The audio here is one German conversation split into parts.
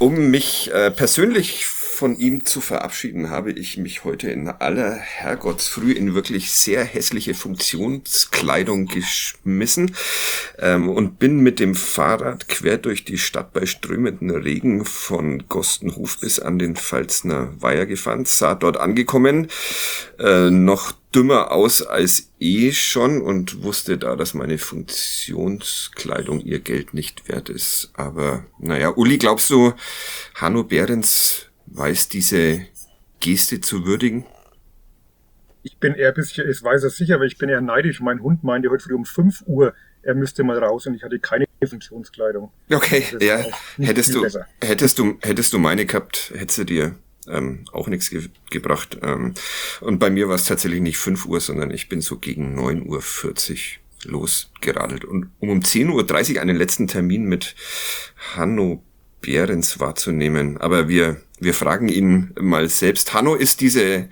Um mich persönlich von ihm zu verabschieden, habe ich mich heute in aller Herrgottsfrüh in wirklich sehr hässliche Funktionskleidung geschmissen und bin mit dem Fahrrad quer durch die Stadt bei strömendem Regen von Gostenhof bis an den Pfalzner Weiher gefahren, sah dort angekommen, noch dümmer aus als schon und wusste da, dass meine Funktionskleidung ihr Geld nicht wert ist. Aber naja, Uli, glaubst du, Hanno Behrens weiß diese Geste zu würdigen? Ich bin eher ein bisschen, ich weiß es sicher, aber ich bin eher neidisch. Mein Hund meinte heute früh um 5 Uhr, er müsste mal raus und ich hatte keine Funktionskleidung. Okay, ja, hättest du meine gehabt, hättest du dir auch nichts gebracht. Und bei mir war es tatsächlich nicht 5 Uhr, sondern ich bin so gegen 9:40 Uhr losgeradelt. Und um 10:30 Uhr einen letzten Termin mit Hanno Behrens wahrzunehmen. Aber wir fragen ihn mal selbst. Hanno, ist diese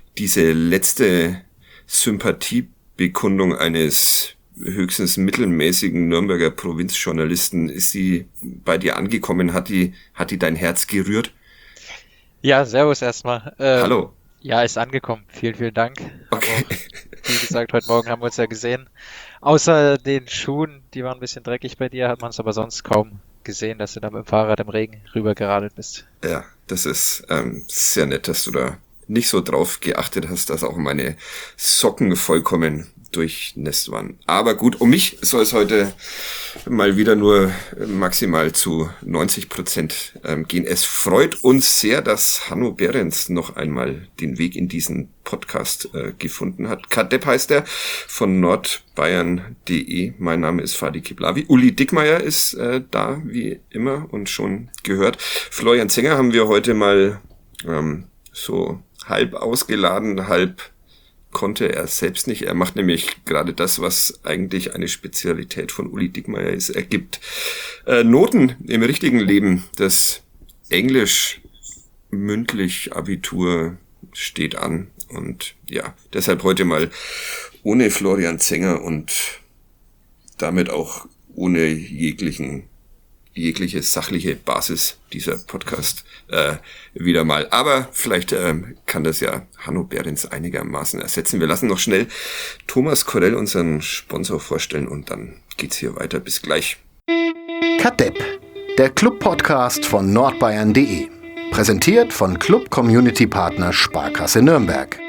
letzte Sympathiebekundung eines höchstens mittelmäßigen Nürnberger Provinzjournalisten, ist sie bei dir angekommen? Hat die dein Herz gerührt? Ja, servus erstmal. Hallo. Ja, ist angekommen. Vielen, vielen Dank. Okay. Wie gesagt, heute Morgen haben wir uns ja gesehen. Außer den Schuhen, die waren ein bisschen dreckig bei dir, hat man es aber sonst kaum gesehen, dass du da mit dem Fahrrad im Regen rübergeradelt bist. Ja, das ist sehr nett, dass du da nicht so drauf geachtet hast, dass auch meine Socken vollkommen durchnässt waren. Aber gut, um mich soll es heute mal wieder nur maximal zu 90% gehen. Es freut uns sehr, dass Hanno Behrens noch einmal den Weg in diesen Podcast gefunden hat. Kadepp heißt er, von nordbayern.de. Mein Name ist Fadi Kiblavi. Uli Dickmeyer ist da, wie immer, und schon gehört. Florian Zenger haben wir heute mal so halb ausgeladen, halb konnte er selbst nicht. Er macht nämlich gerade das, was eigentlich eine Spezialität von Uli Dickmeyer ist. Er gibt Noten im richtigen Leben. Das Englisch mündlich Abitur steht an. Und ja, deshalb heute mal ohne Florian Zenger und damit auch ohne jegliche sachliche Basis dieser Podcast wieder mal. Aber vielleicht kann das ja Hanno Behrens einigermaßen ersetzen. Wir lassen noch schnell Thomas Korell, unseren Sponsor, vorstellen und dann geht's hier weiter. Bis gleich. Kadepp, der Club-Podcast von nordbayern.de. Präsentiert von Club-Community-Partner Sparkasse Nürnberg.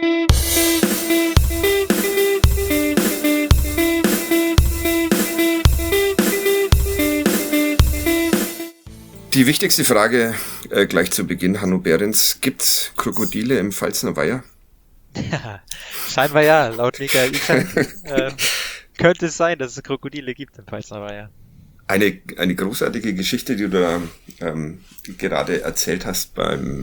Die wichtigste Frage gleich zu Beginn, Hanno Behrens. Gibt's Krokodile im Pfalzner Weiher? Ja, scheinbar ja. Laut Michael Ischak könnte es sein, dass es Krokodile gibt im Pfalzner Weiher. Eine großartige Geschichte, die du da gerade erzählt hast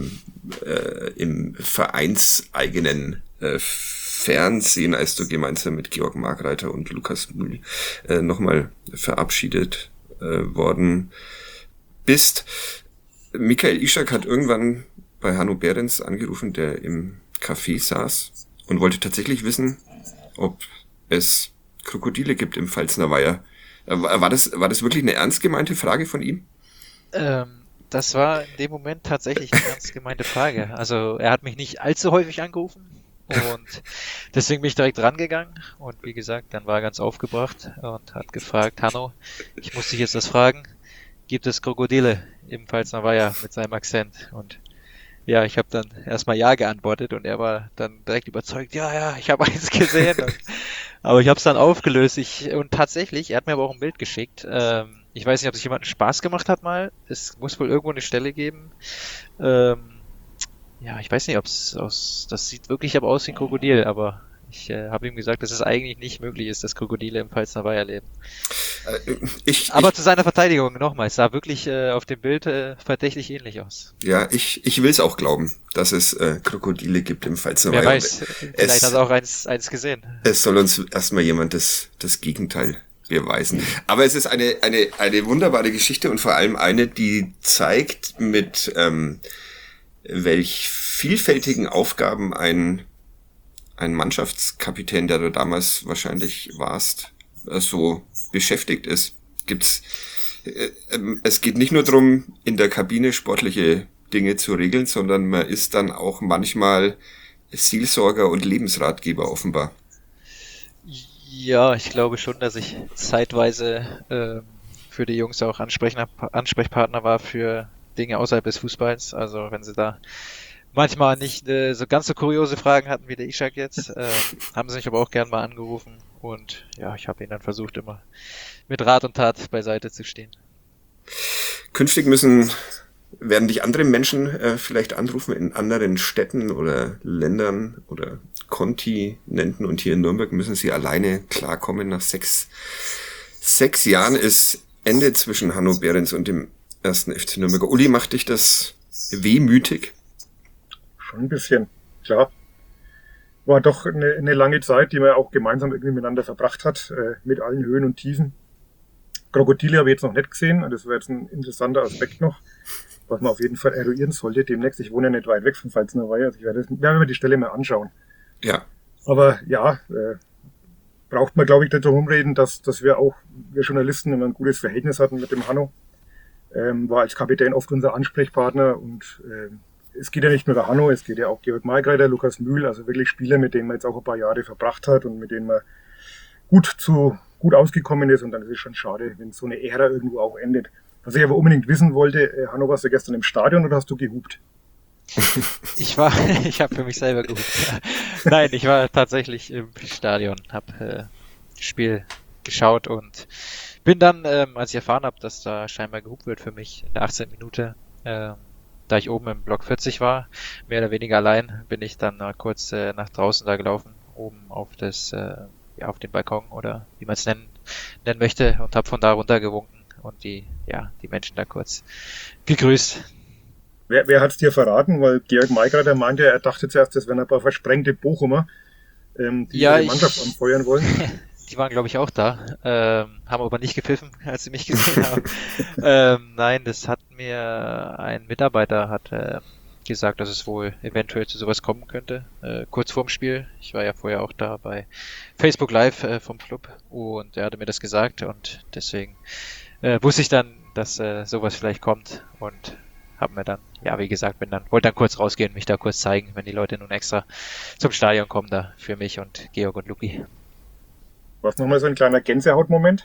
im vereinseigenen Fernsehen, als du gemeinsam mit Georg Markreiter und Lukas Mühl nochmal verabschiedet worden bist. Michael Ischak hat irgendwann bei Hanno Behrens angerufen, der im Café saß und wollte tatsächlich wissen, ob es Krokodile gibt im Pfalzner Weiher. War das wirklich eine ernst gemeinte Frage von ihm? Das war in dem Moment tatsächlich eine ernst gemeinte Frage. Also er hat mich nicht allzu häufig angerufen und deswegen bin ich direkt rangegangen und wie gesagt, dann war er ganz aufgebracht und hat gefragt, Hanno, ich muss dich jetzt das fragen, gibt es Krokodile im Pfalzner Weiher mit seinem Akzent? Und ja, ich habe dann erstmal ja geantwortet und er war dann direkt überzeugt, ja, ich habe eins gesehen. Aber ich habe es dann aufgelöst. Und tatsächlich, er hat mir aber auch ein Bild geschickt. Ich weiß nicht, ob sich jemand einen Spaß gemacht hat mal. Es muss wohl irgendwo eine Stelle geben. Ja, ich weiß nicht, das sieht wirklich aber aus wie ein Krokodil, aber ich habe ihm gesagt, dass es eigentlich nicht möglich ist, dass Krokodile im Pfalzner Weiher leben. Aber zu seiner Verteidigung nochmal, es sah wirklich auf dem Bild verdächtig ähnlich aus. Ja, ich will es auch glauben, dass es Krokodile gibt im Pfalzner Weiher. Wer weiß, vielleicht hat er auch eins gesehen. Es soll uns erstmal jemand das Gegenteil beweisen. Aber es ist eine wunderbare Geschichte und vor allem eine, die zeigt, mit welch vielfältigen Aufgaben ein Mannschaftskapitän, der du damals wahrscheinlich warst, so beschäftigt ist. Gibt's Es geht nicht nur darum, in der Kabine sportliche Dinge zu regeln, sondern man ist dann auch manchmal Seelsorger und Lebensratgeber offenbar. Ja, ich glaube schon, dass ich zeitweise für die Jungs auch Ansprechpartner war für Dinge außerhalb des Fußballs. Also wenn sie da manchmal nicht so ganz so kuriose Fragen hatten wie der Ishak jetzt, haben sie mich aber auch gern mal angerufen. Und ja, ich habe ihnen dann versucht, immer mit Rat und Tat beiseite zu stehen. Künftig werden dich andere Menschen vielleicht anrufen in anderen Städten oder Ländern oder Kontinenten, und hier in Nürnberg müssen sie alleine klarkommen. Nach sechs Jahren ist Ende zwischen Hanno Behrens und dem 1. FC Nürnberg. Uli, macht dich das wehmütig? Schon ein bisschen, klar. War doch eine lange Zeit, die man auch gemeinsam irgendwie miteinander verbracht hat, mit allen Höhen und Tiefen. Krokodile habe ich jetzt noch nicht gesehen, das wäre jetzt ein interessanter Aspekt noch, was man auf jeden Fall eruieren sollte demnächst. Ich wohne ja nicht weit weg von Pfalznerweiher, also ich werde mir die Stelle mal anschauen. Ja. Aber ja, braucht man, glaube ich, nicht darum reden, dass wir Journalisten immer ein gutes Verhältnis hatten mit dem Hanno. War als Kapitän oft unser Ansprechpartner, und es geht ja nicht nur der Hanno, es geht ja auch Georg Maigreiter, Lukas Mühl, also wirklich Spieler, mit denen man jetzt auch ein paar Jahre verbracht hat und mit denen man gut ausgekommen ist, und dann ist es schon schade, wenn so eine Ära irgendwo auch endet. Was ich aber unbedingt wissen wollte, Hanno, warst du gestern im Stadion oder hast du gehupt? Ich habe für mich selber gehupt. Nein, ich war tatsächlich im Stadion, habe das Spiel geschaut und bin dann, als ich erfahren habe, dass da scheinbar gehupt wird für mich in der 18. Minute, da ich oben im Block 40 war, mehr oder weniger allein, bin ich dann kurz nach draußen da gelaufen, oben auf auf den Balkon oder wie man es nennen möchte, und habe von da runter gewunken und die Menschen da kurz gegrüßt. Wer hat's dir verraten? Weil Georg Maigreiter meinte, er dachte zuerst, das wären ein paar versprengte Bochumer, die die Mannschaft anfeuern wollen. Die waren, glaube ich, auch da, haben aber nicht gepfiffen, als sie mich gesehen haben. Nein, das hat mir ein Mitarbeiter gesagt, dass es wohl eventuell zu sowas kommen könnte, kurz vorm Spiel. Ich war ja vorher auch da bei Facebook Live vom Club, und er hatte mir das gesagt, und deswegen wusste ich dann, dass sowas vielleicht kommt, und habe mir dann, wie gesagt, wollte dann kurz rausgehen, mich da kurz zeigen, wenn die Leute nun extra zum Stadion kommen, da für mich und Georg und Luki. War es nochmal so ein kleiner Gänsehautmoment?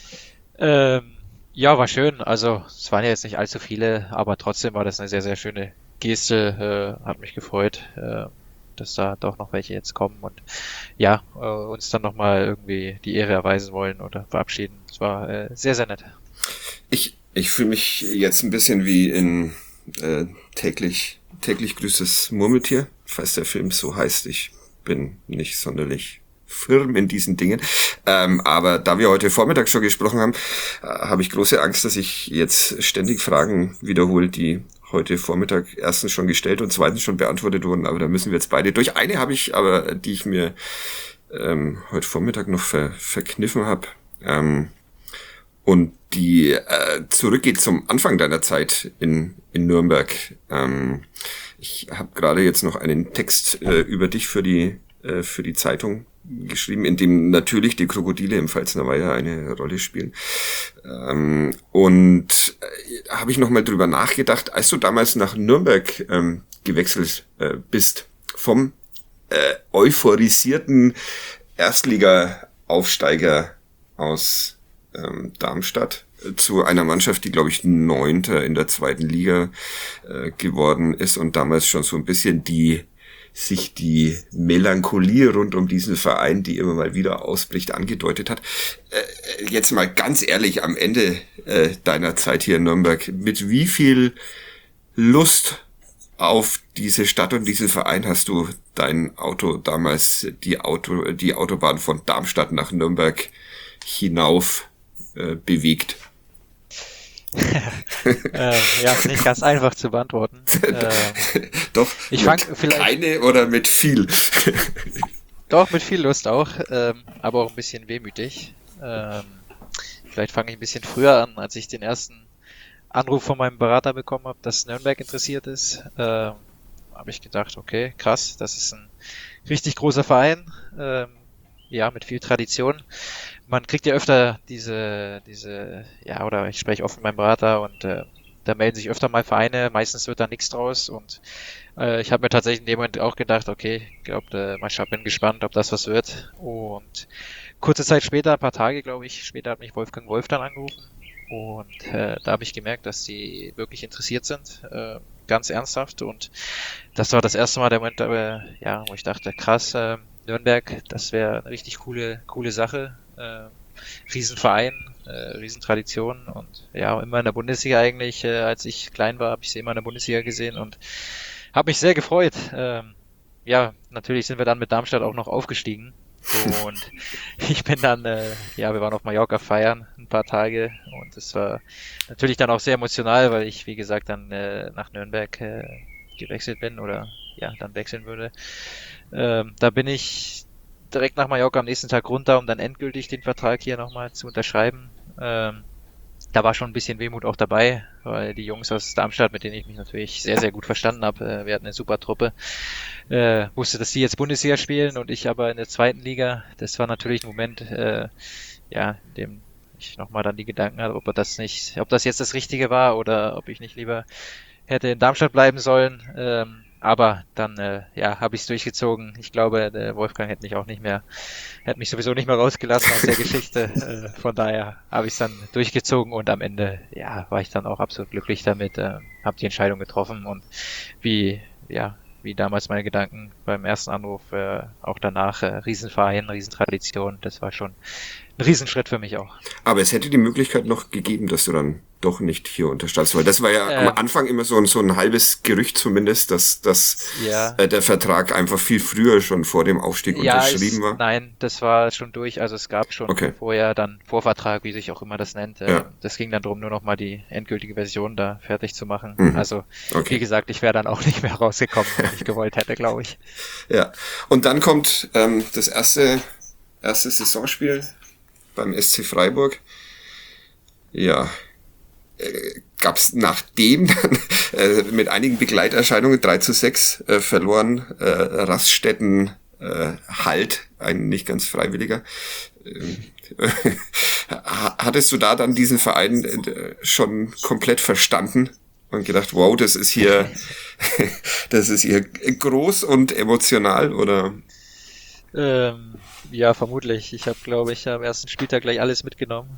Ja, war schön. Also es waren ja jetzt nicht allzu viele, aber trotzdem war das eine sehr, sehr schöne Geste. Hat mich gefreut, dass da doch noch welche jetzt kommen und uns dann nochmal irgendwie die Ehre erweisen wollen oder verabschieden. Es war sehr, sehr nett. Ich fühle mich jetzt ein bisschen wie in täglich grüßt das Murmeltier, falls der Film so heißt. Ich bin nicht sonderlich firm in diesen Dingen. Aber da wir heute Vormittag schon gesprochen haben, habe ich große Angst, dass ich jetzt ständig Fragen wiederhole, die heute Vormittag erstens schon gestellt und zweitens schon beantwortet wurden. Aber da müssen wir jetzt beide durch. Eine habe ich aber, die ich mir heute Vormittag noch verkniffen habe. Und die zurückgeht zum Anfang deiner Zeit in Nürnberg. Ich habe gerade jetzt noch einen Text über dich für die Zeitung geschrieben, in dem natürlich die Krokodile im Pfalznerweiher eine Rolle spielen. Und habe ich nochmal drüber nachgedacht, als du damals nach Nürnberg gewechselt bist, vom euphorisierten Erstliga-Aufsteiger aus Darmstadt zu einer Mannschaft, die, glaube ich, 9. in der 2. Liga geworden ist und damals schon so ein bisschen die Melancholie rund um diesen Verein, die immer mal wieder ausbricht, angedeutet hat. Jetzt mal ganz ehrlich, am Ende deiner Zeit hier in Nürnberg, mit wie viel Lust auf diese Stadt und diesen Verein hast du dein Auto damals, die Autobahn von Darmstadt nach Nürnberg hinauf bewegt? Nicht ganz einfach zu beantworten. Doch, ich fang vielleicht keine oder mit viel? Doch, mit viel Lust auch, aber auch ein bisschen wehmütig. Vielleicht fange ich ein bisschen früher an, als ich den ersten Anruf von meinem Berater bekommen habe, dass Nürnberg interessiert ist. Habe ich gedacht, okay, krass, das ist ein richtig großer Verein, mit viel Tradition. man kriegt ja öfter diese, ja, oder ich spreche oft mit meinem Berater und da melden sich öfter mal Vereine, meistens wird da nichts draus und ich habe mir tatsächlich in dem Moment auch gedacht, okay, ich glaube, bin gespannt, ob das was wird. Und kurze Zeit später, ein paar Tage, glaube ich, später hat mich Wolfgang Wolf dann angerufen und da habe ich gemerkt, dass sie wirklich interessiert sind, ganz ernsthaft, und das war das erste Mal der Moment, ja, wo ich dachte, krass, Nürnberg, das wäre eine richtig coole Sache. Riesenverein, Riesentradition und ja, immer in der Bundesliga eigentlich. Als ich klein war, habe ich sie immer in der Bundesliga gesehen und habe mich sehr gefreut. Ja, natürlich sind wir dann mit Darmstadt auch noch aufgestiegen und ich bin dann, ja, wir waren auf Mallorca feiern ein paar Tage und es war natürlich dann auch sehr emotional, weil ich, wie gesagt, dann nach Nürnberg gewechselt bin oder ja, dann wechseln würde. Da bin ich direkt nach Mallorca am nächsten Tag runter, um dann endgültig den Vertrag hier nochmal zu unterschreiben. Da war schon ein bisschen Wehmut auch dabei, weil die Jungs aus Darmstadt, mit denen ich mich natürlich sehr, sehr gut verstanden habe, wir hatten eine super Truppe, wusste, dass sie jetzt Bundesliga spielen und ich aber in der zweiten Liga. Das war natürlich ein Moment, ja, in dem ich nochmal dann die Gedanken hatte, ob das jetzt das Richtige war oder ob ich nicht lieber hätte in Darmstadt bleiben sollen. Aber dann, ja, habe ich es durchgezogen. Ich glaube, der Wolfgang hätte mich sowieso nicht mehr rausgelassen aus der Geschichte. Von daher habe ich es dann durchgezogen und am Ende, ja, war ich dann auch absolut glücklich damit, habe die Entscheidung getroffen und wie damals meine Gedanken beim ersten Anruf, auch danach, Riesenverein, Riesentradition, das war schon ein Riesenschritt für mich auch. Aber es hätte die Möglichkeit noch gegeben, dass du dann doch nicht hier unterschreibst, weil das war ja am Anfang immer so ein halbes Gerücht zumindest, dass der Vertrag einfach viel früher schon vor dem Aufstieg unterschrieben war. Nein, das war schon durch, also es gab schon vorher dann Vorvertrag, wie sich auch immer das nennt. Das ging dann darum, nur noch mal die endgültige Version da fertig zu machen. Also wie gesagt, ich wäre dann auch nicht mehr rausgekommen, wenn ich gewollt hätte, glaube ich. Ja, und dann kommt das erste Saisonspiel beim SC Freiburg. Ja, gab's nachdem dann mit einigen Begleiterscheinungen 3-6 verloren, Raststätten Halt, ein nicht ganz freiwilliger. Hattest du da dann diesen Verein schon komplett verstanden und gedacht, wow, das ist hier groß und emotional, oder? Ja, vermutlich. Ich habe, glaube ich, am ersten Spieltag gleich alles mitgenommen.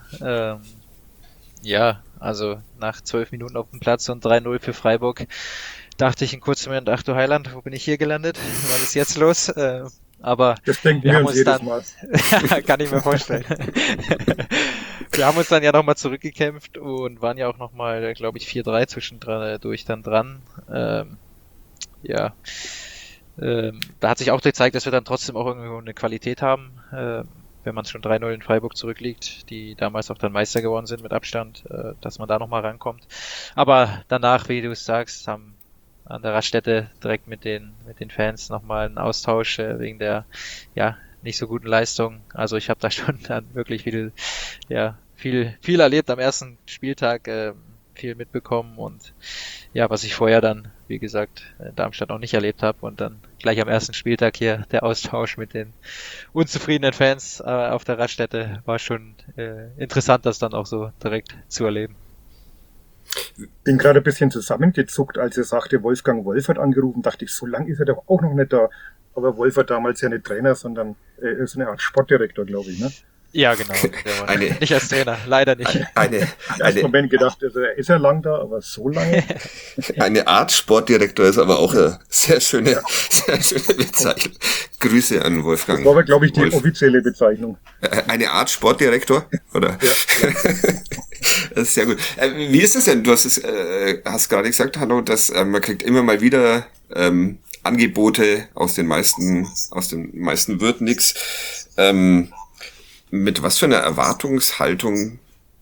Ja, also nach 12 Minuten auf dem Platz und 3-0 für Freiburg dachte ich in kurzem Moment, ach du Heiland, wo bin ich hier gelandet? Was ist jetzt los? Aber das denken wir uns jedes Mal. Ja, kann ich mir vorstellen. Wir haben uns dann ja nochmal zurückgekämpft und waren ja auch nochmal, glaube ich, 4-3 zwischendurch dann dran. Ja. Da hat sich auch gezeigt, dass wir dann trotzdem auch irgendwo eine Qualität haben, wenn man schon 3-0 in Freiburg zurückliegt, die damals auch dann Meister geworden sind mit Abstand, dass man da nochmal rankommt. Aber danach, wie du es sagst, haben an der Raststätte direkt mit den Fans nochmal einen Austausch wegen der nicht so guten Leistung. Also ich habe da schon dann wirklich viel erlebt am ersten Spieltag, viel mitbekommen und ja, was ich vorher dann, wie gesagt, in Darmstadt noch nicht erlebt habe und dann gleich am ersten Spieltag hier der Austausch mit den unzufriedenen Fans auf der Raststätte war schon interessant, das dann auch so direkt zu erleben. Bin gerade ein bisschen zusammengezuckt, als er sagte, Wolfgang Wolf hat angerufen, dachte ich, so lang ist er doch auch noch nicht da. Aber Wolf war damals ja nicht Trainer, sondern so eine Art Sportdirektor, glaube ich, ne? Ja, genau. Der war nicht als Trainer, leider nicht. Ich habe im Moment gedacht, also er ist ja lang da, aber so lange. Eine Art Sportdirektor ist aber auch eine sehr schöne Bezeichnung. Grüße an Wolfgang. Das war aber, glaube ich, die offizielle Bezeichnung. Eine Art Sportdirektor, oder? Ja. Das ist sehr gut. Wie ist es denn? Du hast gerade gesagt, Hanno, dass man kriegt immer mal wieder Angebote aus den meisten wird nix. Mit was für einer Erwartungshaltung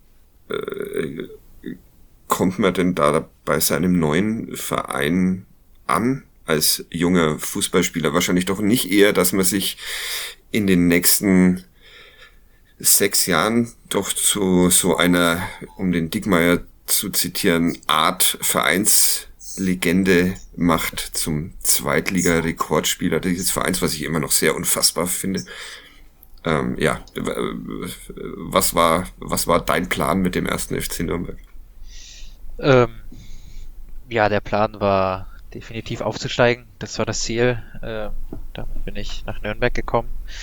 kommt man denn da bei seinem neuen Verein an als junger Fußballspieler? Wahrscheinlich doch nicht eher, dass man sich in den nächsten 6 Jahren doch zu so einer, um den Dickmeier zu zitieren, Art Vereinslegende macht, zum Zweitliga-Rekordspieler dieses Vereins, was ich immer noch sehr unfassbar finde. Ja, was war dein Plan mit dem ersten FC Nürnberg? Ja, der Plan war definitiv aufzusteigen. Das war das Ziel. Damit bin ich nach Nürnberg gekommen.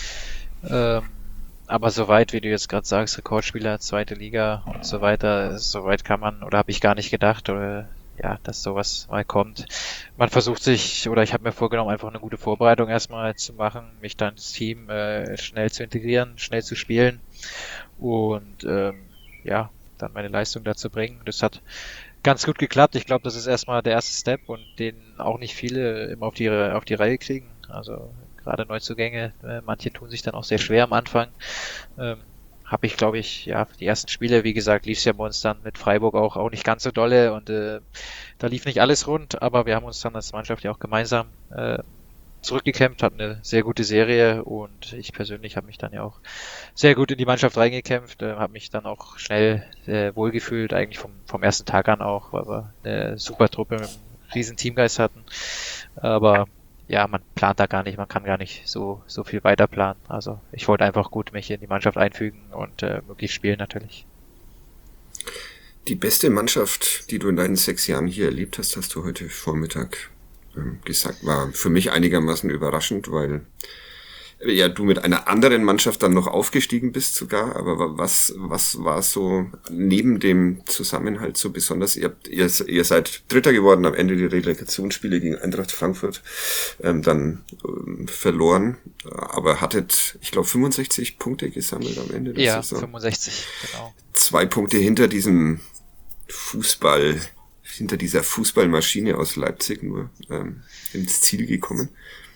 Aber soweit, wie du jetzt gerade sagst, Rekordspieler, zweite Liga und so weiter, soweit kann man, oder habe ich gar nicht gedacht, oder ja, dass sowas mal kommt. Man versucht sich, oder ich habe mir vorgenommen, einfach eine gute Vorbereitung erstmal zu machen, mich dann ins Team schnell zu integrieren, schnell zu spielen und ja, dann meine Leistung dazu bringen. Das hat ganz gut geklappt. Ich glaube, das ist erstmal der erste Step und den auch nicht viele immer auf die Reihe kriegen. Also gerade Neuzugänge, manche tun sich dann auch sehr schwer am Anfang. Habe ich, glaube ich, ja, die ersten Spiele, wie gesagt, lief es ja bei uns dann mit Freiburg auch nicht ganz so dolle und da lief nicht alles rund, aber wir haben uns dann als Mannschaft ja auch gemeinsam zurückgekämpft, hatten eine sehr gute Serie und ich persönlich habe mich dann ja auch sehr gut in die Mannschaft reingekämpft, habe mich dann auch schnell wohlgefühlt, eigentlich vom ersten Tag an auch, weil wir eine super Truppe mit einem riesen Teamgeist hatten, aber ja, man plant da gar nicht, man kann gar nicht so viel weiter planen. Also ich wollte einfach gut mich in die Mannschaft einfügen und möglichst spielen natürlich. Die beste Mannschaft, die du in deinen 6 Jahren hier erlebt hast, hast du heute Vormittag gesagt, war für mich einigermaßen überraschend, weil ja du mit einer anderen Mannschaft dann noch aufgestiegen bist sogar, aber was war so neben dem Zusammenhalt so besonders? Ihr seid Dritter geworden, am Ende die Relegationsspiele gegen Eintracht Frankfurt dann verloren, aber hattet, ich glaube, 65 Punkte gesammelt am Ende der Saison. Ja, 65, genau. 2 Punkte hinter diesem hinter dieser Fußballmaschine aus Leipzig nur ins Ziel gekommen.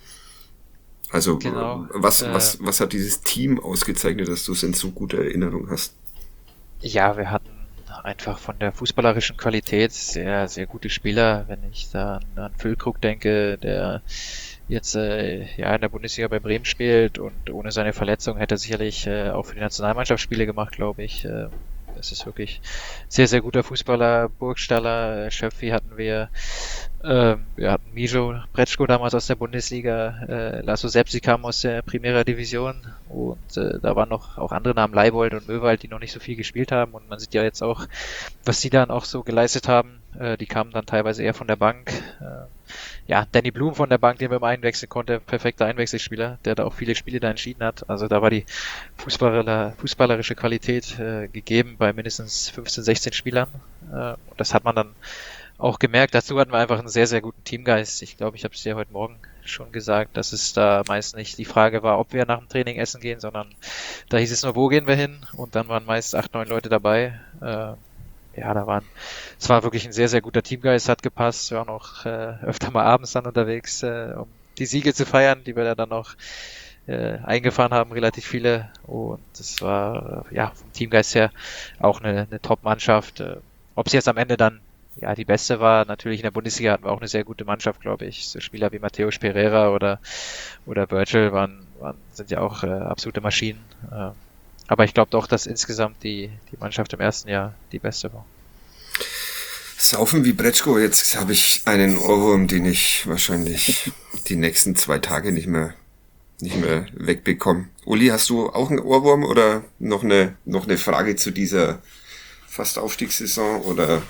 Also genau. Was hat dieses Team ausgezeichnet, dass du es in so guter Erinnerung hast? Ja, wir hatten einfach von der fußballerischen Qualität sehr, sehr gute Spieler. Wenn ich da an Füllkrug denke, der jetzt ja in der Bundesliga bei Bremen spielt und ohne seine Verletzung hätte er sicherlich auch für die Nationalmannschaft Spiele gemacht, glaube ich. Das ist wirklich sehr, sehr guter Fußballer. Burgstaller, Schöpfi hatten wir. Wir hatten Mijo Bretschko damals aus der Bundesliga. Lasso Sepsi kam aus der Primera Division. Und da waren noch auch andere Namen, Leibold und Möwald, die noch nicht so viel gespielt haben. Und man sieht ja jetzt auch, was die dann auch so geleistet haben. Die kamen dann teilweise eher von der Bank. Ja, Danny Blum von der Bank, den man einwechseln konnte, perfekter Einwechselspieler, der da auch viele Spiele da entschieden hat. Also da war die fußballerische Qualität gegeben bei mindestens 15, 16 Spielern. Und das hat man dann auch gemerkt. Dazu hatten wir einfach einen sehr, sehr guten Teamgeist. Ich glaube, ich habe es dir heute Morgen schon gesagt, dass es da meist nicht die Frage war, ob wir nach dem Training essen gehen, sondern da hieß es nur, wo gehen wir hin? Und dann waren meist 8, 9 Leute dabei. Ja, es war wirklich ein sehr, sehr guter Teamgeist, hat gepasst. Wir waren auch öfter mal abends dann unterwegs, um die Siege zu feiern, die wir da dann noch eingefahren haben, relativ viele. Und es war ja vom Teamgeist her auch eine Top-Mannschaft. Ob es jetzt am Ende dann ja die beste war, natürlich in der Bundesliga hatten wir auch eine sehr gute Mannschaft, glaube ich. So Spieler wie Matthäus Pereira oder Virgil sind ja auch absolute Maschinen. Aber ich glaube doch, dass insgesamt die Mannschaft im ersten Jahr die beste war. Saufen wie Bretschko, jetzt habe ich einen Ohrwurm, den ich wahrscheinlich die nächsten 2 Tage nicht mehr wegbekomme. Uli, hast du auch einen Ohrwurm oder noch eine Frage zu dieser fast Aufstiegssaison oder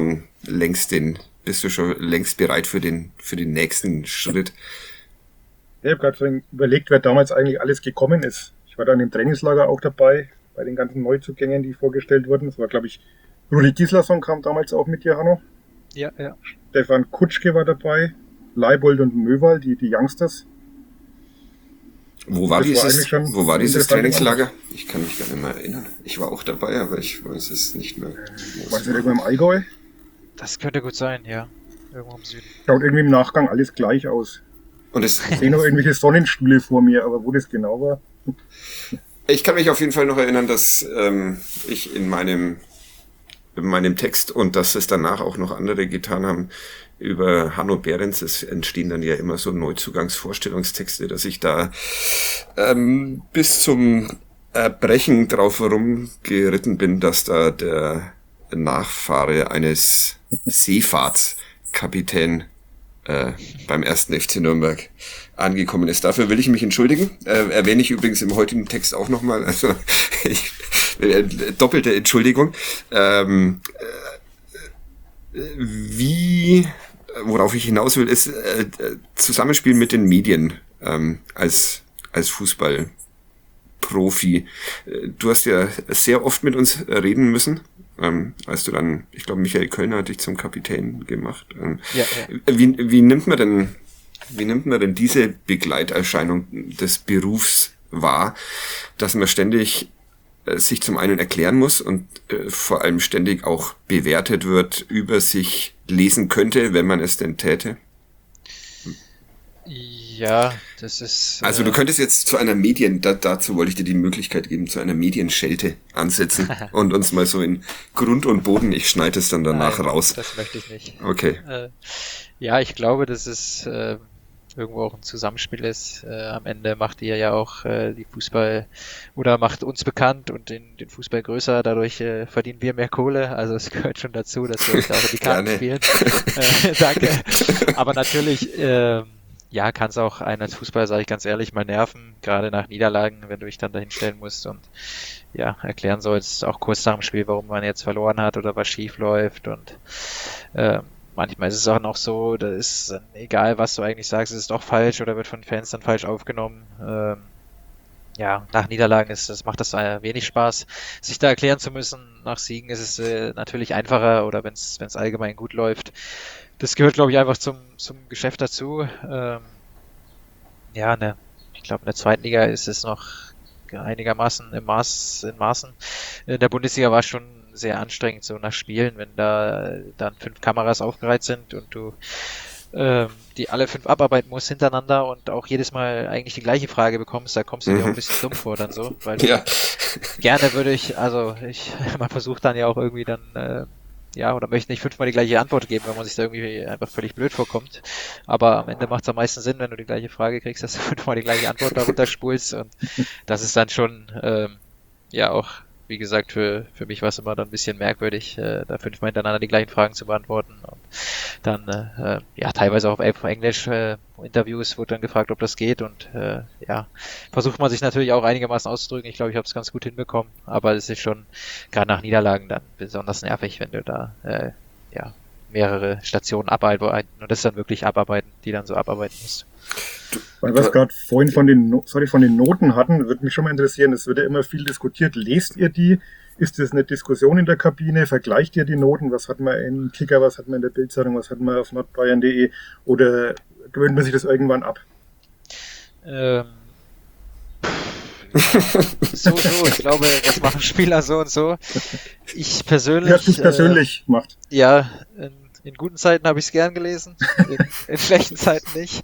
bist du schon längst bereit für den nächsten Schritt? Ich habe gerade überlegt, wer damals eigentlich alles gekommen ist. Ich war dann im Trainingslager auch dabei, bei den ganzen Neuzugängen, die vorgestellt wurden. Das war, glaube ich, Rudi Gislason kam damals auch mit dir, Hanno. Ja. Stefan Kutschke war dabei, Leibold und Möwald, die Youngsters. Wo war dieses Trainingslager? Ich kann mich gar nicht mehr erinnern. Ich war auch dabei, aber ich weiß es nicht mehr. War es irgendwo im Allgäu? Das könnte gut sein, ja. Irgendwo im Süden. Schaut irgendwie im Nachgang alles gleich aus. Und ich sehe noch irgendwelche Sonnenstühle vor mir, aber wo das genau war. Ich kann mich auf jeden Fall noch erinnern, dass ich in meinem Text und dass es danach auch noch andere getan haben, über Hanno Behrens, es entstehen dann ja immer so Neuzugangsvorstellungstexte, dass ich da bis zum Erbrechen drauf rumgeritten bin, dass da der Nachfahre eines Seefahrtskapitän beim ersten FC Nürnberg angekommen ist. Dafür will ich mich entschuldigen. Erwähne ich übrigens im heutigen Text auch nochmal. Also doppelte Entschuldigung. Worauf ich hinaus will, ist Zusammenspiel mit den Medien als Fußballprofi. Du hast ja sehr oft mit uns reden müssen, als du dann, ich glaube, Michael Kölner hat dich zum Kapitän gemacht. Ja. Wie nimmt man denn diese Begleiterscheinung des Berufs wahr, dass man ständig sich zum einen erklären muss und vor allem ständig auch bewertet wird, über sich lesen könnte, wenn man es denn täte? Ja, das ist... Also du könntest jetzt zu einer dazu wollte ich dir die Möglichkeit geben, zu einer Medienschelte ansetzen und uns mal so in Grund und Boden, ich schneide es dann danach raus. Das möchte ich nicht. Okay. Ja, ich glaube, dass es irgendwo auch ein Zusammenspiel ist. Am Ende macht ihr ja auch die Fußball oder macht uns bekannt und den Fußball größer. Dadurch verdienen wir mehr Kohle. Also es gehört schon dazu, dass wir uns auch in die Karten spielen. Danke. Aber natürlich, ja, kann es auch einen als Fußballer, sage ich ganz ehrlich, mal nerven. Gerade nach Niederlagen, wenn du dich dann dahin stellen musst und ja, erklären sollst, auch kurz nach dem Spiel, warum man jetzt verloren hat oder was schief läuft und manchmal ist es auch noch so, da ist egal, was du eigentlich sagst, ist es doch falsch oder wird von Fans dann falsch aufgenommen. Ja, nach Niederlagen macht das wenig Spaß, sich da erklären zu müssen. Nach Siegen ist es natürlich einfacher oder wenn es allgemein gut läuft. Das gehört, glaube ich, einfach zum Geschäft dazu. Ja, ich glaube, in der zweiten Liga ist es noch einigermaßen in Maßen. In der Bundesliga war es schon sehr anstrengend, so nach Spielen, wenn da dann 5 Kameras aufgereiht sind und du die alle 5 abarbeiten musst hintereinander und auch jedes Mal eigentlich die gleiche Frage bekommst, da kommst du dir auch ein bisschen dumm vor dann so, weil gerne würde man versucht dann ja auch irgendwie dann oder möchte nicht 5-mal die gleiche Antwort geben, wenn man sich da irgendwie einfach völlig blöd vorkommt. Aber am Ende macht es am meisten Sinn, wenn du die gleiche Frage kriegst, dass du 5-mal die gleiche Antwort da runterspulst und das ist dann schon auch, wie gesagt, für mich war es immer dann ein bisschen merkwürdig, da 5-mal hintereinander die gleichen Fragen zu beantworten. Und dann, teilweise auch auf Englisch Interviews wurde dann gefragt, ob das geht. Und versucht man sich natürlich auch einigermaßen auszudrücken. Ich glaube, ich habe es ganz gut hinbekommen. Aber es ist schon gerade nach Niederlagen dann besonders nervig, wenn du da mehrere Stationen abarbeiten und das dann wirklich abarbeiten, die dann so abarbeiten musst. Weil wir es gerade vorhin von den Noten hatten, würde mich schon mal interessieren, es wird ja immer viel diskutiert. Lest ihr die? Ist das eine Diskussion in der Kabine? Vergleicht ihr die Noten? Was hat man im Kicker, was hat man in der Bildzeitung, was hat man auf nordbayern.de? Oder gewöhnt man sich das irgendwann ab? So. Ich glaube, das machen Spieler so und so. Ich persönlich... Wie hast du es persönlich gemacht? Ja, in guten Zeiten habe ich es gern gelesen, in schlechten Zeiten nicht.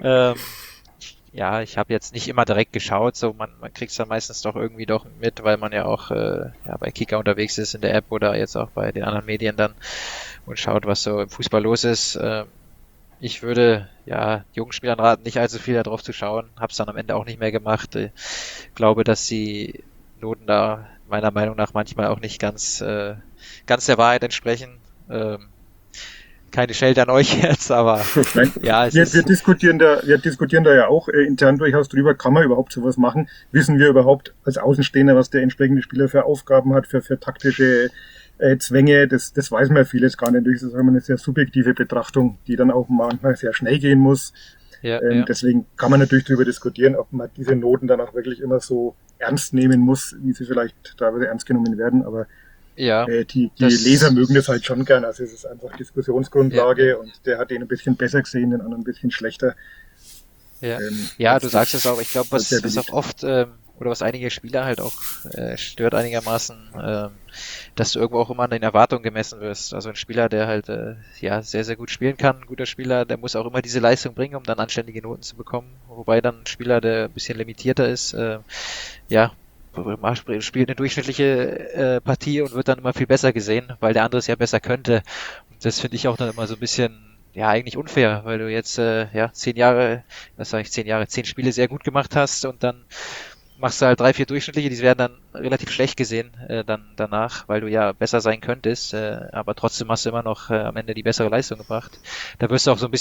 Ich habe jetzt nicht immer direkt geschaut, so man kriegt es dann meistens doch irgendwie doch mit, weil man ja auch bei Kicker unterwegs ist in der App oder jetzt auch bei den anderen Medien dann und schaut, was so im Fußball los ist. Ich würde jungen Spielern raten, nicht allzu viel darauf zu schauen, habe es dann am Ende auch nicht mehr gemacht. Ich glaube, dass die Noten da meiner Meinung nach manchmal auch nicht ganz der Wahrheit entsprechen. Keine Schelte an euch jetzt, aber Nein, wir diskutieren da ja auch intern durchaus drüber, kann man überhaupt sowas machen? Wissen wir überhaupt als Außenstehender, was der entsprechende Spieler für Aufgaben hat, für taktische Zwänge? Das weiß man vieles gar nicht. Das ist immer eine sehr subjektive Betrachtung, die dann auch manchmal sehr schnell gehen muss. Deswegen kann man natürlich darüber diskutieren, ob man diese Noten dann auch wirklich immer so ernst nehmen muss, wie sie vielleicht teilweise ernst genommen werden, aber die Leser mögen das halt schon gern, also es ist einfach Diskussionsgrundlage und der hat den ein bisschen besser gesehen, den anderen ein bisschen schlechter. Du sagst es auch, ich glaube, was auch oft, oder was einige Spieler halt auch stört einigermaßen, dass du irgendwo auch immer an den Erwartungen gemessen wirst. Also ein Spieler, der halt sehr, sehr gut spielen kann, ein guter Spieler, der muss auch immer diese Leistung bringen, um dann anständige Noten zu bekommen. Wobei dann ein Spieler, der ein bisschen limitierter ist, spielt eine durchschnittliche Partie und wird dann immer viel besser gesehen, weil der andere es ja besser könnte. Und das finde ich auch dann immer so ein bisschen, eigentlich unfair, weil du jetzt 10 Spiele sehr gut gemacht hast und dann machst du halt 3, 4 durchschnittliche, die werden dann relativ schlecht gesehen dann danach, weil du ja besser sein könntest, aber trotzdem hast du immer noch am Ende die bessere Leistung gebracht. Da wirst du auch so ein bisschen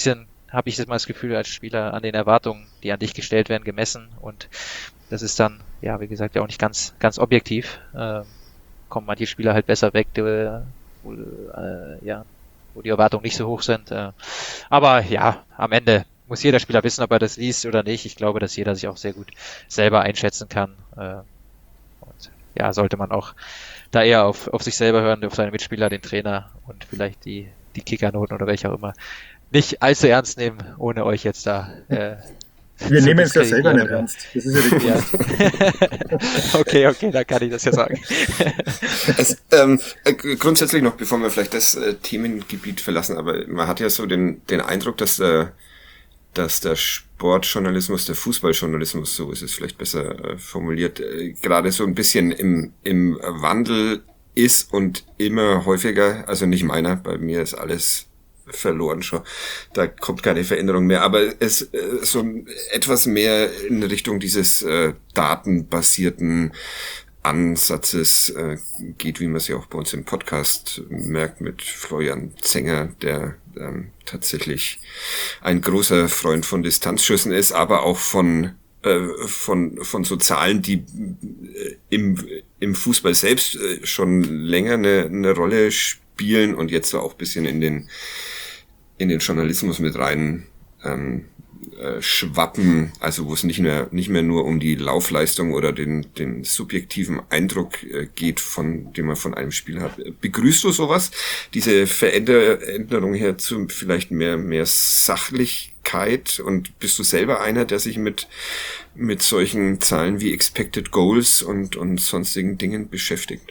habe ich jetzt mal das Gefühl als Spieler an den Erwartungen, die an dich gestellt werden, gemessen. Und das ist dann, ja, wie gesagt, ja auch nicht ganz objektiv. Kommen manche Spieler halt besser weg, wo die Erwartungen nicht so hoch sind. Aber ja, am Ende muss jeder Spieler wissen, ob er das liest oder nicht. Ich glaube, dass jeder sich auch sehr gut selber einschätzen kann. Und ja, sollte man auch da eher auf sich selber hören, auf seine Mitspieler, den Trainer und vielleicht die Kickernoten oder welche auch immer nicht allzu ernst nehmen, ohne euch jetzt da wir nehmen es ja selber nicht ernst. Das ist ja die Kunst. Okay, da kann ich das ja sagen. Grundsätzlich noch, bevor wir vielleicht das Themengebiet verlassen, aber man hat ja so den Eindruck, dass der Sportjournalismus, der Fußballjournalismus, so ist es vielleicht besser formuliert, gerade so ein bisschen im Wandel ist und immer häufiger, also nicht meiner, bei mir ist alles verloren schon, da kommt keine Veränderung mehr, aber es so etwas mehr in Richtung dieses datenbasierten Ansatzes geht, wie man es ja auch bei uns im Podcast merkt mit Florian Zenger, der tatsächlich ein großer Freund von Distanzschüssen ist, aber auch von so Zahlen, die im Fußball selbst schon länger eine Rolle spielen und jetzt so auch ein bisschen in den Journalismus mit rein schwappen, also wo es nicht mehr nur um die Laufleistung oder den subjektiven Eindruck geht, den man von einem Spiel hat. Begrüßt du sowas? Diese Veränderung her zu vielleicht mehr Sachlichkeit, und bist du selber einer, der sich mit solchen Zahlen wie Expected Goals und sonstigen Dingen beschäftigt?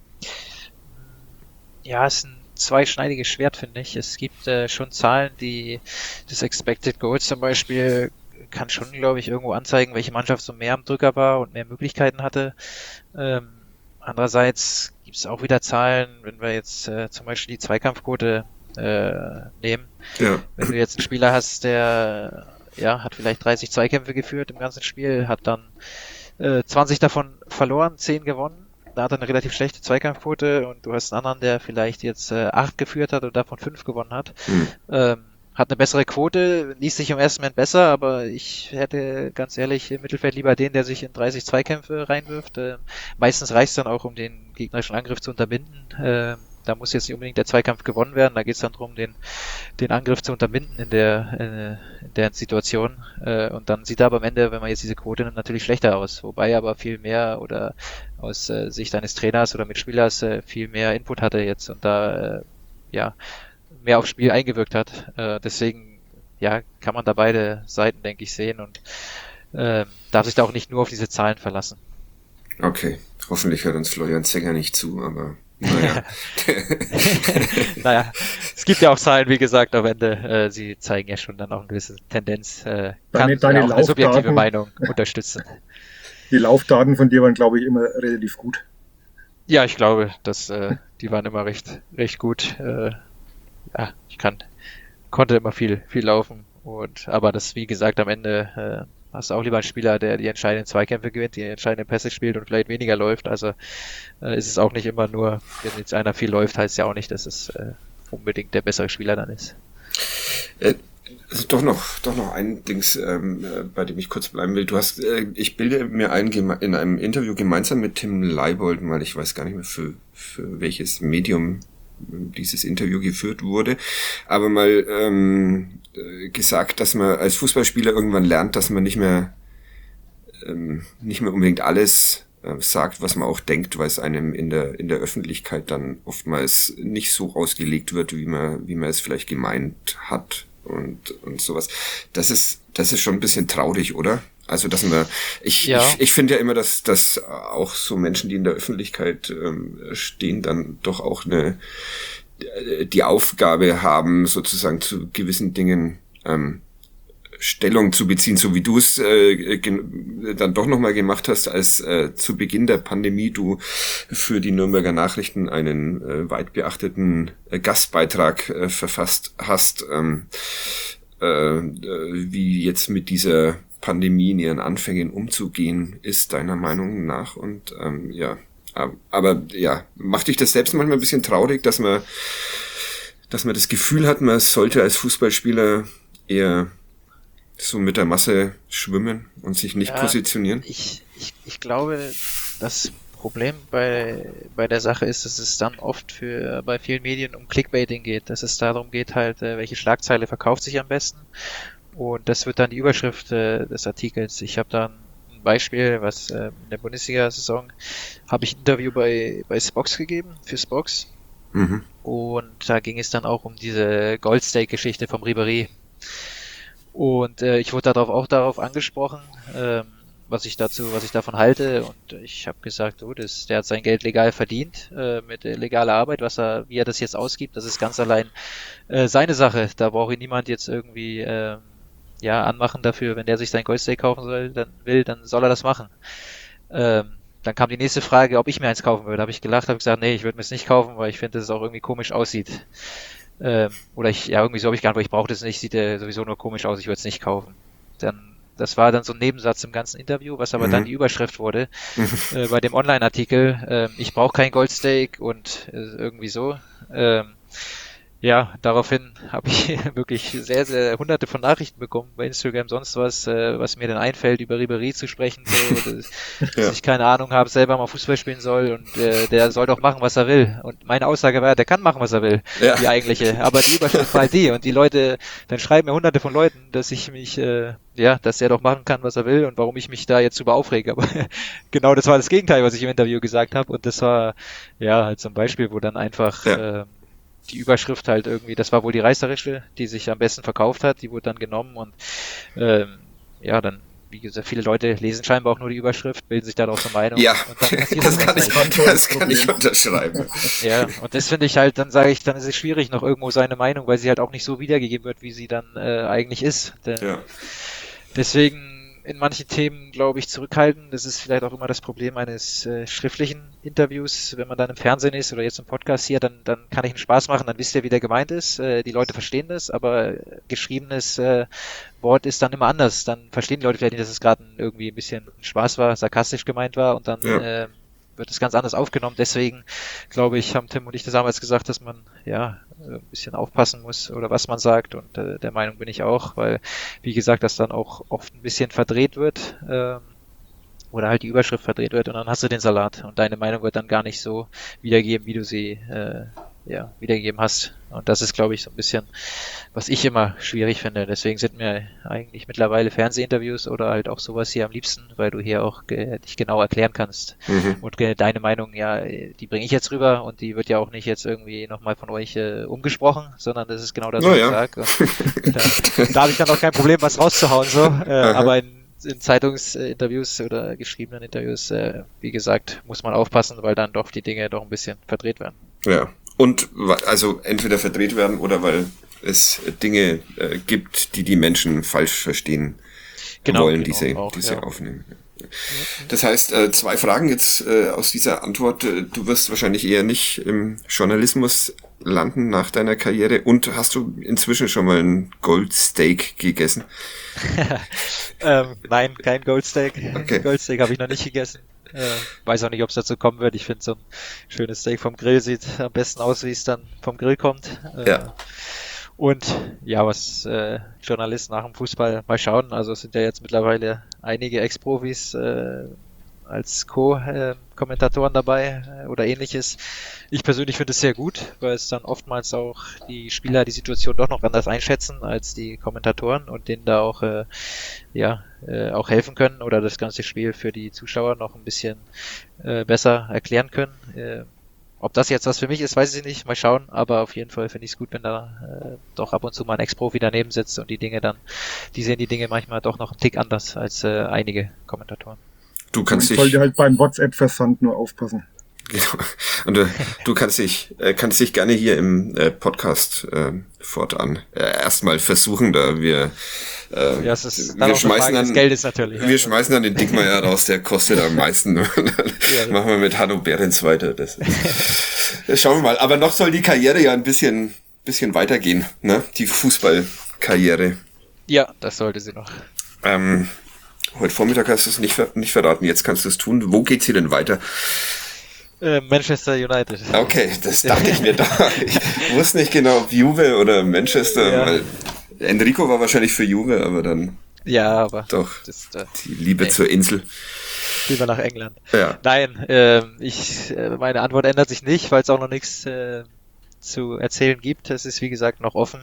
Ja, es ist ein zweischneidiges Schwert, finde ich. Es gibt schon Zahlen, die das Expected Goals zum Beispiel kann schon, glaube ich, irgendwo anzeigen, welche Mannschaft so mehr am Drücker war und mehr Möglichkeiten hatte. Andererseits gibt es auch wieder Zahlen, wenn wir jetzt zum Beispiel die Zweikampfquote nehmen. Ja. Wenn du jetzt einen Spieler hast, der hat vielleicht 30 Zweikämpfe geführt im ganzen Spiel, hat dann 20 davon verloren, 10 gewonnen. Da hat er eine relativ schlechte Zweikampfquote, und du hast einen anderen, der vielleicht jetzt 8 geführt hat und davon 5 gewonnen hat. Hat eine bessere Quote, liest sich im ersten Moment besser, aber ich hätte ganz ehrlich im Mittelfeld lieber den, der sich in 30 Zweikämpfe reinwirft. Meistens reicht es dann auch, um den gegnerischen Angriff zu unterbinden. Da muss jetzt nicht unbedingt der Zweikampf gewonnen werden, da geht es dann darum, den Angriff zu unterbinden in der Situation. Und dann sieht er aber am Ende, wenn man jetzt diese Quote nimmt, natürlich schlechter aus. Wobei aber viel mehr oder aus Sicht eines Trainers oder Mitspielers viel mehr Input hatte jetzt und da mehr aufs Spiel eingewirkt hat. Deswegen kann man da beide Seiten, denke ich, sehen und darf sich da auch nicht nur auf diese Zahlen verlassen. Okay, hoffentlich hört uns Florian Zenger nicht zu, aber naja, es gibt ja auch Zahlen, wie gesagt, am Ende, sie zeigen ja schon dann auch eine gewisse Tendenz, kann deine auch eine subjektive Meinung unterstützen. Die Laufdaten von dir waren, glaube ich, immer relativ gut. Ja, ich glaube, dass die waren immer recht gut. Ich konnte immer viel laufen, aber das, wie gesagt, am Ende hast du auch lieber einen Spieler, der die entscheidenden Zweikämpfe gewinnt, die entscheidenden Pässe spielt und vielleicht weniger läuft. Also ist es auch nicht immer nur, wenn jetzt einer viel läuft, heißt ja auch nicht, dass es unbedingt der bessere Spieler dann ist. Doch noch ein Dings, bei dem ich kurz bleiben will. Du hast, ich bilde mir ein, in einem Interview gemeinsam mit Tim Leibold, weil ich weiß gar nicht mehr für welches Medium dieses Interview geführt wurde, aber mal gesagt, dass man als Fußballspieler irgendwann lernt, dass man nicht mehr unbedingt alles sagt, was man auch denkt, weil es einem in der Öffentlichkeit dann oftmals nicht so ausgelegt wird, wie man es vielleicht gemeint hat und sowas. Das ist schon ein bisschen traurig, oder? Also, dass man, ich finde ja immer, dass auch so Menschen, die in der Öffentlichkeit stehen, dann doch auch die Aufgabe haben, sozusagen zu gewissen Dingen Stellung zu beziehen, so wie du es dann doch nochmal gemacht hast, als zu Beginn der Pandemie du für die Nürnberger Nachrichten einen weit beachteten Gastbeitrag verfasst hast, wie jetzt mit dieser Pandemie in ihren Anfängen umzugehen ist, deiner Meinung nach. Und aber macht dich das selbst manchmal ein bisschen traurig, dass man das Gefühl hat, man sollte als Fußballspieler eher so mit der Masse schwimmen und sich nicht positionieren? Ich glaube, das Problem bei der Sache ist, dass es dann oft bei vielen Medien um Clickbaiting geht, dass es darum geht halt, welche Schlagzeile verkauft sich am besten, und das wird dann die Überschrift des Artikels. Ich habe da ein Beispiel, was in der Bundesliga-Saison habe ich ein Interview bei Spox gegeben, für Spox, und da ging es dann auch um diese Goldstake-Geschichte vom Ribéry, und ich wurde darauf angesprochen, was ich davon halte, und ich habe gesagt, der hat sein Geld legal verdient, mit legaler Arbeit, wie er das jetzt ausgibt, das ist ganz allein seine Sache. Da braucht ihn niemand jetzt irgendwie anmachen dafür. Wenn der sich sein Goldstake kaufen dann soll er das machen. Dann kam die nächste Frage, ob ich mir eins kaufen würde. Habe ich gelacht, habe gesagt, nee, ich würde mir es nicht kaufen, weil ich finde, dass es auch irgendwie komisch aussieht. Irgendwie so habe ich geantwortet, ich brauche das nicht, sieht ja sowieso nur komisch aus, ich würde es nicht kaufen. Das war dann so ein Nebensatz im ganzen Interview, was aber dann die Überschrift wurde bei dem Online-Artikel. Ich brauche kein Goldstake und irgendwie so. Daraufhin habe ich wirklich sehr, sehr hunderte von Nachrichten bekommen bei Instagram, sonst was mir denn einfällt, über Ribéry zu sprechen, dass ich keine Ahnung habe, selber mal Fußball spielen soll, und der soll doch machen, was er will. Und meine Aussage war, der kann machen, was er will, die eigentliche. Aber die Überschrift war halt die, und die Leute, dann schreiben mir hunderte von Leuten, dass ich mich, dass er doch machen kann, was er will, und warum ich mich da jetzt drüber aufrege. Aber genau das war das Gegenteil, was ich im Interview gesagt habe, und das war halt so ein Beispiel, wo dann einfach die Überschrift halt irgendwie, das war wohl die reißerische, die sich am besten verkauft hat, die wurde dann genommen, und dann, wie gesagt, viele Leute lesen scheinbar auch nur die Überschrift, bilden sich daraus eine Meinung. Ja, und dann das kann ich unterschreiben. Ja, und das finde ich halt, dann sage ich, dann ist es schwierig, noch irgendwo seine Meinung, weil sie halt auch nicht so wiedergegeben wird, wie sie dann eigentlich ist. Deswegen in manchen Themen, glaube ich, zurückhalten. Das ist vielleicht auch immer das Problem eines schriftlichen Interviews. Wenn man dann im Fernsehen ist oder jetzt im Podcast hier, dann kann ich einen Spaß machen, dann wisst ihr, wie der gemeint ist. Die Leute verstehen das, aber geschriebenes Wort ist dann immer anders. Dann verstehen die Leute vielleicht nicht, dass es gerade irgendwie ein bisschen Spaß war, sarkastisch gemeint war, und dann wird es ganz anders aufgenommen. Deswegen, glaube ich, haben Tim und ich das damals gesagt, dass man ein bisschen aufpassen muss, oder was man sagt, und der Meinung bin ich auch, weil, wie gesagt, das dann auch oft ein bisschen verdreht wird, oder halt die Überschrift verdreht wird, und dann hast du den Salat, und deine Meinung wird dann gar nicht so wiedergegeben, wie du sie wiedergegeben hast. Und das ist, glaube ich, so ein bisschen, was ich immer schwierig finde. Deswegen sind mir eigentlich mittlerweile Fernsehinterviews oder halt auch sowas hier am liebsten, weil du hier auch dich genau erklären kannst. Und deine Meinung, die bringe ich jetzt rüber, und die wird ja auch nicht jetzt irgendwie nochmal von euch umgesprochen, sondern das ist genau das, was ich sage. Da habe ich dann auch kein Problem, was rauszuhauen, so. Aber in Zeitungsinterviews oder geschriebenen Interviews, wie gesagt, muss man aufpassen, weil dann doch die Dinge doch ein bisschen verdreht werden. Ja. Und also entweder verdreht werden oder weil es Dinge gibt, die Menschen falsch verstehen wollen, die sie aufnehmen. Das heißt, 2 Fragen jetzt aus dieser Antwort. Du wirst wahrscheinlich eher nicht im Journalismus landen nach deiner Karriere. Und hast du inzwischen schon mal einen Goldsteak gegessen? Nein, kein Goldsteak. Okay. Goldsteak habe ich noch nicht gegessen. Weiß auch nicht, ob es dazu kommen wird. Ich finde, so ein schönes Steak vom Grill sieht am besten aus, wie es dann vom Grill kommt. Und was Journalisten nach dem Fußball, mal schauen. Also es sind ja jetzt mittlerweile einige Ex-Profis als Co-Kommentatoren dabei oder ähnliches. Ich persönlich finde es sehr gut, weil es dann oftmals auch die Spieler die Situation doch noch anders einschätzen als die Kommentatoren und denen da auch auch helfen können oder das ganze Spiel für die Zuschauer noch ein bisschen besser erklären können. Ob das jetzt was für mich ist, weiß ich nicht. Mal schauen. Aber auf jeden Fall finde ich es gut, wenn da doch ab und zu mal ein Ex-Profi daneben sitzt und die sehen die Dinge manchmal doch noch einen Tick anders als einige Kommentatoren. Du solltest halt beim WhatsApp-Versand nur aufpassen. Genau. Und du kannst dich gerne hier im Podcast fortan erstmal versuchen, da wir schmeißen dann des Geldes natürlich. Wir schmeißen dann den Dickmeier raus, der kostet am meisten. Und dann machen wir mit Hanno Behrens weiter. Das schauen wir mal. Aber noch soll die Karriere ja ein bisschen weitergehen, ne? Die Fußballkarriere. Ja, das sollte sie noch. Heute Vormittag hast du es nicht verraten. Jetzt kannst du es tun. Wo geht's hier denn weiter? Manchester United. Okay, das dachte ich mir da. Ich wusste nicht genau, ob Juve oder Manchester. Ja. Weil Enrico war wahrscheinlich für Juve, aber dann Ja, aber doch das, die Liebe nee. zur Insel. lieber nach England. Ja, Nein, meine Antwort ändert sich nicht, weil es auch noch nichts zu erzählen gibt. Es ist wie gesagt noch offen.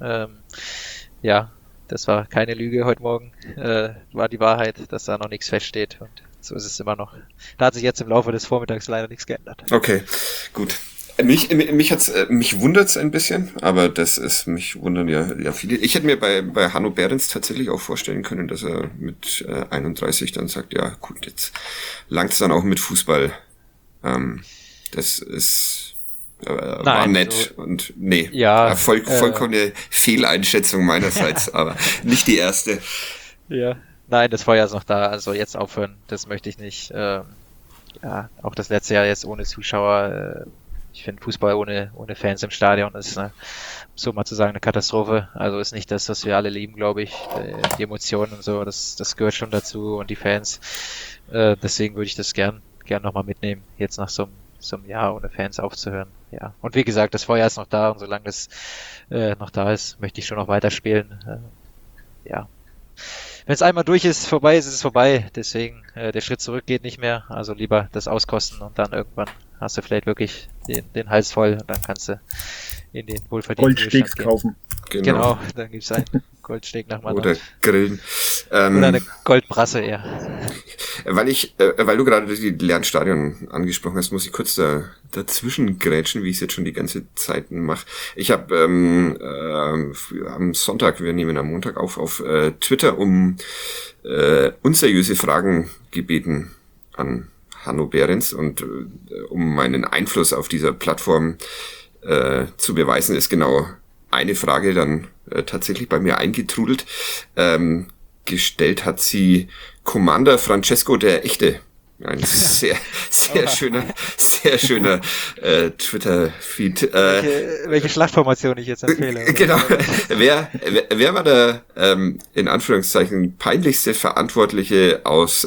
Ja, das war keine Lüge heute Morgen. War die Wahrheit, dass da noch nichts feststeht. Und so ist es immer noch. Da hat sich jetzt im Laufe des Vormittags leider nichts geändert. okay, gut. Mich wundert's ein bisschen, aber mich wundern ja viele. Ich hätte mir bei Hanno Behrens tatsächlich auch vorstellen können, dass er mit 31 dann sagt, ja gut, jetzt langt's dann auch mit Fußball. Das ist war Nein, nett so- und nee, Ja, vollkommene Fehleinschätzung meinerseits, aber nicht die erste. Ja. Nein, das Feuer ist noch da, also jetzt aufhören, das möchte ich nicht. Ja, auch das letzte Jahr jetzt ohne Zuschauer. Ich finde Fußball ohne Fans im Stadion ist, so mal zu sagen, eine Katastrophe. Also ist nicht das, was wir alle lieben, glaube ich. Die Emotionen und so, das gehört schon dazu und die Fans. Deswegen würde ich das gern nochmal mitnehmen, jetzt nach so einem Jahr ohne Fans aufzuhören. Ja. Und wie gesagt, das Feuer ist noch da und solange das noch da ist, möchte ich schon noch weiterspielen. Ja. Wenn es einmal durch ist, vorbei ist, ist es vorbei. Deswegen, der Schritt zurück geht nicht mehr. Also lieber das auskosten und dann irgendwann hast du vielleicht wirklich den Hals voll und dann kannst du in den wohlverdienten Goldsteaks Ruhestand gehen. kaufen. Genau, dann gibt's einen Goldsteg nach dem Oder anderen. Grillen. Oder eine Goldbrasse eher. Weil du gerade die leeren Stadion angesprochen hast, muss ich kurz dazwischen grätschen, wie ich es jetzt schon die ganze Zeit mache. Ich habe am Sonntag, wir nehmen am Montag auf Twitter um unseriöse Fragen gebeten an Hanno Behrens und um meinen Einfluss auf dieser Plattform zu beweisen, ist genau eine Frage dann tatsächlich bei mir eingetrudelt. Gestellt hat sie Commander Francesco der Echte. Ein sehr schöner Twitter-Feed. Welche Schlachtformation ich jetzt empfehle. Oder? Genau. Wer war der in Anführungszeichen peinlichste Verantwortliche aus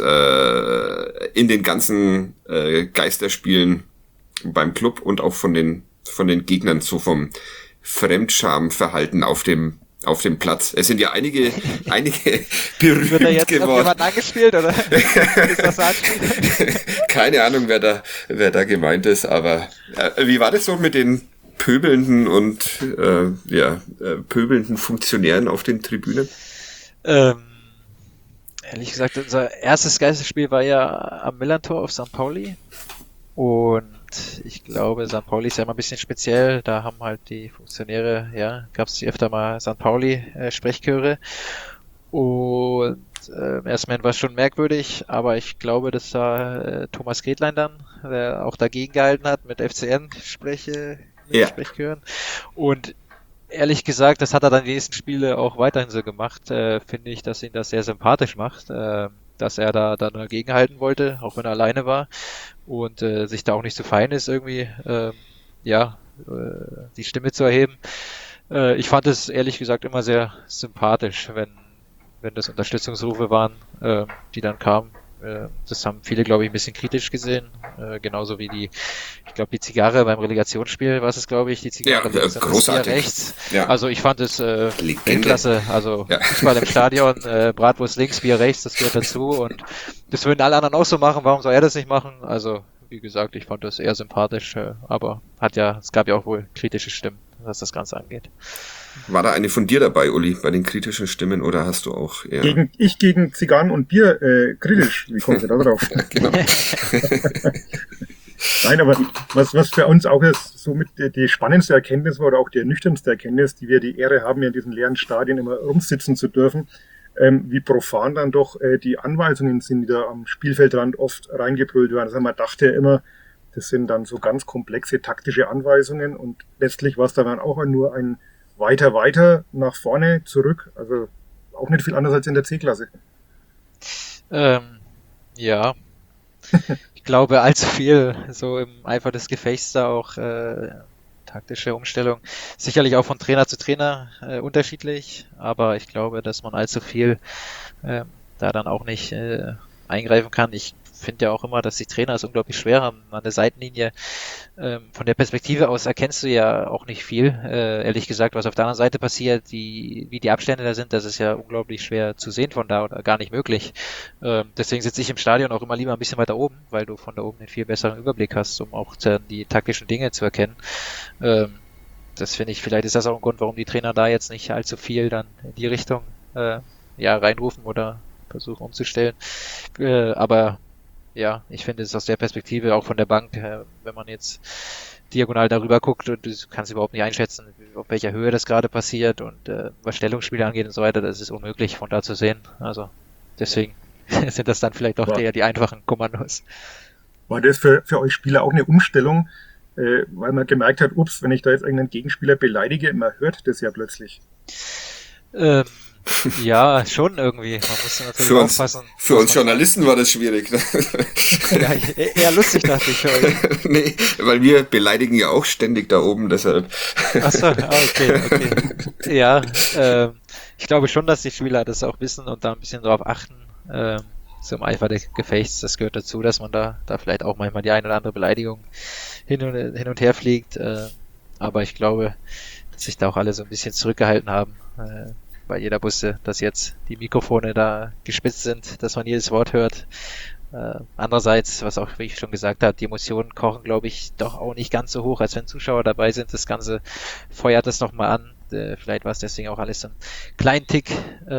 in den ganzen Geisterspielen beim Club und auch von den Gegnern, so vom Fremdschamverhalten auf dem Platz. Es sind ja einige berühmt Wird da jetzt geworden. jemand angespielt oder ist das Anspiel? Keine Ahnung, wer da gemeint ist, aber wie war das so mit den pöbelnden und pöbelnden Funktionären auf den Tribünen? Ehrlich gesagt, unser erstes Geisterspiel war ja am Millantor auf St. Pauli und ich glaube, St. Pauli ist ja immer ein bisschen speziell. Da haben halt die Funktionäre, ja, gab es öfter mal St. Pauli Sprechchöre. Und erstmal war es schon merkwürdig, aber ich glaube, dass da Thomas Gretlein dann, der auch dagegen gehalten hat mit Sprechchören. Und ehrlich gesagt, das hat er dann die nächsten Spiele auch weiterhin so gemacht. Finde ich, dass ihn das sehr sympathisch macht. Dass er da dann dagegen halten wollte, auch wenn er alleine war und sich da auch nicht so fein ist, irgendwie die Stimme zu erheben. Ich fand es ehrlich gesagt immer sehr sympathisch, wenn das Unterstützungsrufe waren, die dann kamen. Das haben viele, glaube ich, ein bisschen kritisch gesehen. Genauso wie ich glaube, die Zigarre beim Relegationsspiel, was ist, glaube ich, die Zigarre links und das Bier rechts. Ja. Also ich fand es Weltklasse. Also Fußball im Stadion, Bratwurst links, Bier rechts, das gehört dazu. Und das würden alle anderen auch so machen. Warum soll er das nicht machen? Also, wie gesagt, ich fand das eher sympathisch, aber es gab ja auch wohl kritische Stimmen, was das Ganze angeht. War da eine von dir dabei, Uli, bei den kritischen Stimmen, oder hast du auch eher... Gegen Zigarren und Bier kritisch. Wie kommt ihr da drauf? Genau. Nein, aber was für uns auch ist, somit die spannendste Erkenntnis war oder auch die ernüchterndste Erkenntnis, die wir die Ehre haben, ja in diesen leeren Stadien immer rumsitzen zu dürfen, wie profan dann doch die Anweisungen sind, die da am Spielfeldrand oft reingebrüllt werden. Also man dachte ja immer, das sind dann so ganz komplexe taktische Anweisungen und letztlich war es dann auch nur ein weiter, nach vorne, zurück. Also auch nicht viel anders als in der C-Klasse. Ja. Ich glaube, allzu viel so im Eifer des Gefechts da auch taktische Umstellung. Sicherlich auch von Trainer zu Trainer unterschiedlich, aber ich glaube, dass man allzu viel da dann auch nicht eingreifen kann. Ich finde ja auch immer, dass die Trainer es unglaublich schwer haben an der Seitenlinie. Von der Perspektive aus erkennst du ja auch nicht viel, ehrlich gesagt, was auf der anderen Seite passiert, wie die Abstände da sind, das ist ja unglaublich schwer zu sehen von da oder gar nicht möglich. Deswegen sitze ich im Stadion auch immer lieber ein bisschen weiter oben, weil du von da oben einen viel besseren Überblick hast, um auch die taktischen Dinge zu erkennen. Das finde ich, vielleicht ist das auch ein Grund, warum die Trainer da jetzt nicht allzu viel dann in die Richtung reinrufen oder versuchen umzustellen. Aber ja, ich finde es aus der Perspektive auch von der Bank, wenn man jetzt diagonal darüber guckt und du kannst überhaupt nicht einschätzen, auf welcher Höhe das gerade passiert und was Stellungsspiele angeht und so weiter, das ist unmöglich von da zu sehen. Also deswegen sind das dann vielleicht doch eher die einfachen Kommandos. War das für euch Spieler auch eine Umstellung, weil man gemerkt hat, ups, wenn ich da jetzt irgendeinen Gegenspieler beleidige, man hört das ja plötzlich. Ja, schon irgendwie. Man muss natürlich aufpassen. Für uns Journalisten war das schwierig. Ja, eher lustig, dachte ich für euch. Nee, weil wir beleidigen ja auch ständig da oben, deshalb. Achso, okay. Ja, ich glaube schon, dass die Spieler das auch wissen und da ein bisschen drauf achten. Zum Eifer des Gefechts, das gehört dazu, dass man da vielleicht auch manchmal die eine oder andere Beleidigung hin und her fliegt. Aber ich glaube, dass sich da auch alle so ein bisschen zurückgehalten haben. Weil jeder wusste, dass jetzt die Mikrofone da gespitzt sind, dass man jedes Wort hört. Andererseits, was auch, wie ich schon gesagt habe, die Emotionen kochen, glaube ich, doch auch nicht ganz so hoch, als wenn Zuschauer dabei sind. Das Ganze feuert das nochmal an. Vielleicht war es deswegen auch alles so ein kleinen Tick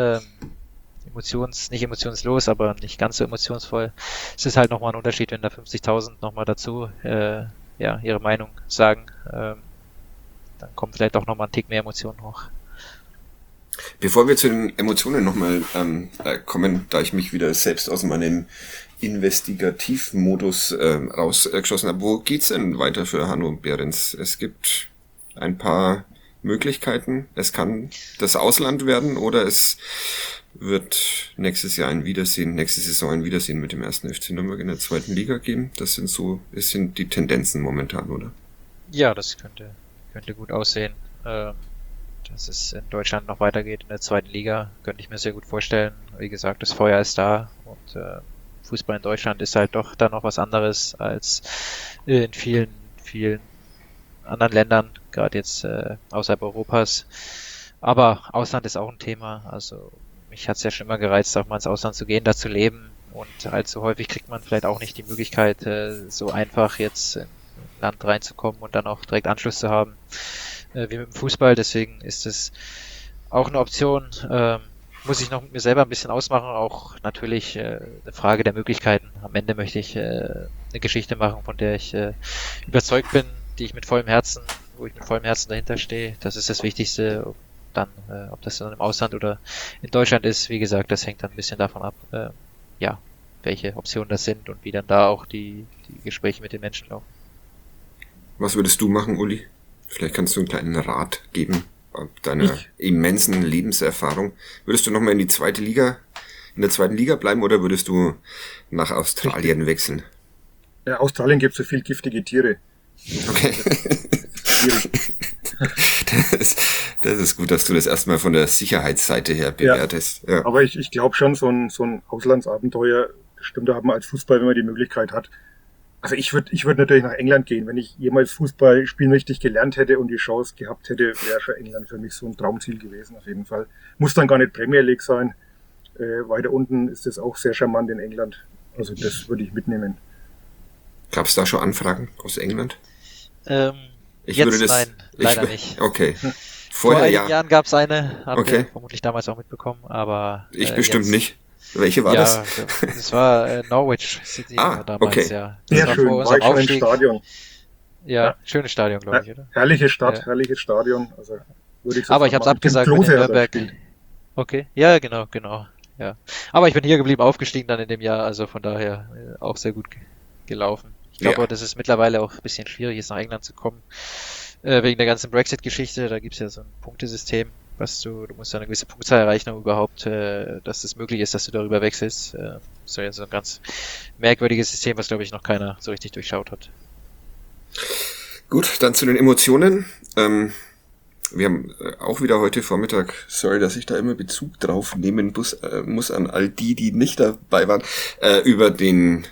nicht emotionslos, aber nicht ganz so emotionsvoll. Es ist halt nochmal ein Unterschied, wenn da 50.000 nochmal dazu ihre Meinung sagen. Dann kommt vielleicht auch nochmal ein Tick mehr Emotionen hoch. Bevor wir zu den Emotionen nochmal kommen, da ich mich wieder selbst aus meinem Investigativmodus rausgeschossen habe, wo geht's denn weiter für Hanno Behrens? Es gibt ein paar Möglichkeiten. Es kann das Ausland werden oder es wird nächste Saison ein Wiedersehen mit dem 1. FC Nürnberg in der 2. Liga geben. Das sind die Tendenzen momentan, oder? Ja, das könnte gut aussehen. Dass es in Deutschland noch weitergeht in der 2. Liga, könnte ich mir sehr gut vorstellen. Wie gesagt, das Feuer ist da und Fußball in Deutschland ist halt doch dann noch was anderes als in vielen, vielen anderen Ländern, gerade jetzt außerhalb Europas. Aber Ausland ist auch ein Thema. Also mich hat es ja schon immer gereizt, auch mal ins Ausland zu gehen, da zu leben. Und allzu häufig kriegt man vielleicht auch nicht die Möglichkeit, so einfach jetzt in ein Land reinzukommen und dann auch direkt Anschluss zu haben. Wie mit dem Fußball, deswegen ist es auch eine Option. Muss ich noch mit mir selber ein bisschen ausmachen, auch natürlich eine Frage der Möglichkeiten. Am Ende möchte ich eine Geschichte machen, von der ich überzeugt bin, wo ich mit vollem Herzen dahinter stehe. Das ist das Wichtigste. Dann, ob das dann im Ausland oder in Deutschland ist, wie gesagt, das hängt dann ein bisschen davon ab, welche Optionen das sind und wie dann da auch die Gespräche mit den Menschen laufen. Was würdest du machen, Uli? Vielleicht kannst du einen kleinen Rat geben, ab deiner immensen Lebenserfahrung. Würdest du nochmal in der 2. Liga bleiben oder würdest du nach Australien wechseln? Ja, Australien gibt so viel giftige Tiere. Okay. Das ist gut, dass du das erstmal von der Sicherheitsseite her bewertest. Ja. Aber ich glaube schon, so ein Auslandsabenteuer, stimmt, da hat man als Fußball, wenn man die Möglichkeit hat. Also ich würd natürlich nach England gehen. Wenn ich jemals Fußball spielen richtig gelernt hätte und die Chance gehabt hätte, wäre schon England für mich so ein Traumziel gewesen, auf jeden Fall. Muss dann gar nicht Premier League sein. Weiter unten ist das auch sehr charmant in England. Also das würde ich mitnehmen. Gab es da schon Anfragen aus England? Nein, leider nicht. Okay. Vor einigen Jahren gab es eine, haben wir vermutlich damals auch mitbekommen, aber ich bestimmt nicht. Welche war das? Das war Norwich City damals, okay. ja. Sehr schön, war ich schon im Stadion. Ja, schönes Stadion, glaube ich, oder? Herrliche Stadt, herrliches Stadion. Also, würde ich aber ich habe es abgesagt mit Nürnberg. Okay, ja, genau. Ja. Aber ich bin hier geblieben, aufgestiegen dann in dem Jahr, also von daher auch sehr gut gelaufen. Ich glaube, dass es mittlerweile auch ein bisschen schwierig ist, nach England zu kommen, wegen der ganzen Brexit-Geschichte. Da gibt's ja so ein Punktesystem, du musst ja eine gewisse Punktzahl erreichen, um überhaupt, dass es möglich ist, dass du darüber wechselst. Das ist ja so ein ganz merkwürdiges System, was, glaube ich, noch keiner so richtig durchschaut hat. Gut, dann zu den Emotionen. Wir haben auch wieder heute Vormittag, sorry, dass ich da immer Bezug drauf nehmen muss an all die nicht dabei waren, über den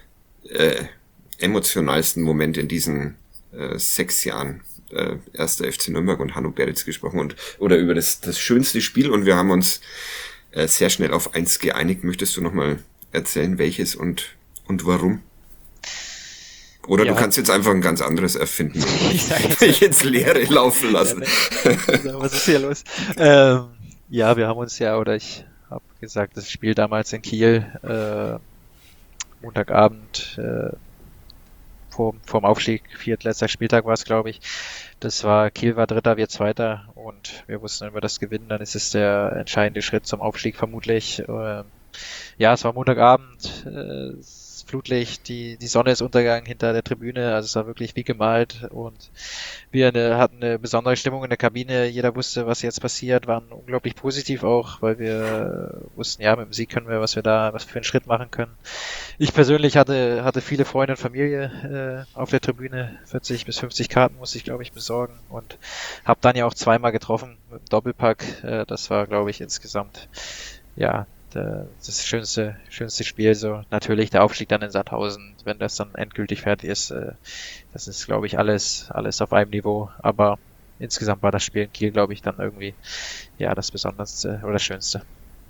emotionalsten Momente in diesen 6 Jahren erster FC Nürnberg und Hanno Beretz gesprochen oder über das schönste Spiel, und wir haben uns sehr schnell auf eins geeinigt. Möchtest du nochmal erzählen, welches und warum? Oder ja, du kannst jetzt einfach ein ganz anderes erfinden und mich ins Leere laufen lassen. Ja, was ist hier los? Ja, wir haben uns ich habe gesagt, das Spiel damals in Kiel, Montagabend, vorm Aufstieg, viertletzter Spieltag war es, glaube ich. Kiel war Dritter, wir Zweiter, und wir wussten, wenn wir das gewinnen, dann ist es der entscheidende Schritt zum Aufstieg vermutlich. Ja, es war Montagabend, Flutlicht, die Sonne ist untergegangen hinter der Tribüne, also es war wirklich wie gemalt, und wir hatten eine besondere Stimmung in der Kabine, jeder wusste, was jetzt passiert, waren unglaublich positiv auch, weil wir wussten, ja, mit dem Sieg können wir, was wir für einen Schritt machen können. Ich persönlich hatte viele Freunde und Familie auf der Tribüne, 40 bis 50 Karten musste ich, glaube ich, besorgen, und habe dann ja auch zweimal getroffen mit dem Doppelpack. Das war, glaube ich, insgesamt, ja, das schönste Spiel. So natürlich der Aufstieg dann in Sandhausen, wenn das dann endgültig fertig ist, das ist, glaube ich, alles auf einem Niveau, aber insgesamt war das Spiel in Kiel, glaube ich, dann irgendwie das Besonderste oder das Schönste.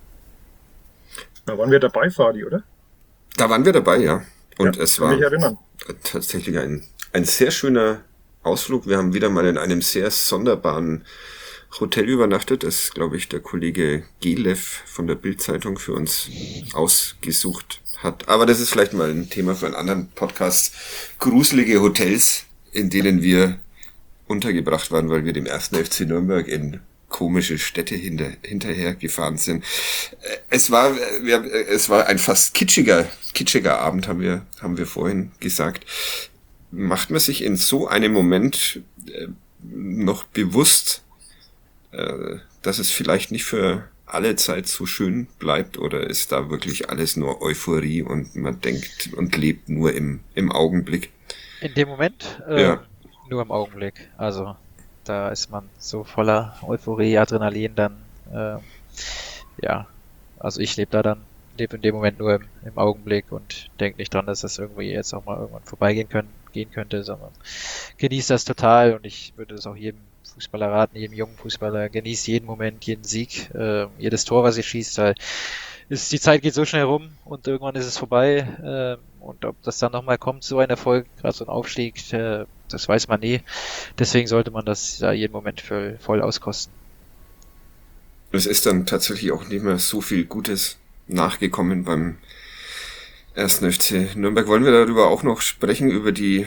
Da waren wir dabei, Fadi, oder? Da waren wir dabei, ja. Und ja, es war tatsächlich ein sehr schöner Ausflug. Wir haben wieder mal in einem sehr sonderbaren Hotel übernachtet, das, glaube ich, der Kollege Gelev von der Bild-Zeitung für uns ausgesucht hat. Aber das ist vielleicht mal ein Thema für einen anderen Podcast. Gruselige Hotels, in denen wir untergebracht waren, weil wir dem 1. FC Nürnberg in komische Städte hinterher gefahren sind. Es war ein fast kitschiger Abend, haben wir vorhin gesagt. Macht man sich in so einem Moment noch bewusst, dass es vielleicht nicht für alle Zeit so schön bleibt, oder ist da wirklich alles nur Euphorie und man denkt und lebt nur im Augenblick? In dem Moment nur im Augenblick. Also da ist man so voller Euphorie, Adrenalin, dann also ich lebe in dem Moment nur im Augenblick und denke nicht dran, dass das irgendwie jetzt auch mal irgendwann vorbeigehen könnte, sondern genieße das total, und ich würde das auch jedem Fußballer raten, jedem jungen Fußballer, genießt jeden Moment, jeden Sieg, jedes Tor, was ihr schießt, weil die Zeit geht so schnell rum und irgendwann ist es vorbei, und ob das dann nochmal kommt, so ein Erfolg, gerade so ein Aufstieg, das weiß man nie. Deswegen sollte man das jeden Moment voll auskosten. Es ist dann tatsächlich auch nicht mehr so viel Gutes nachgekommen beim 1. FC Nürnberg. Wollen wir darüber auch noch sprechen, über die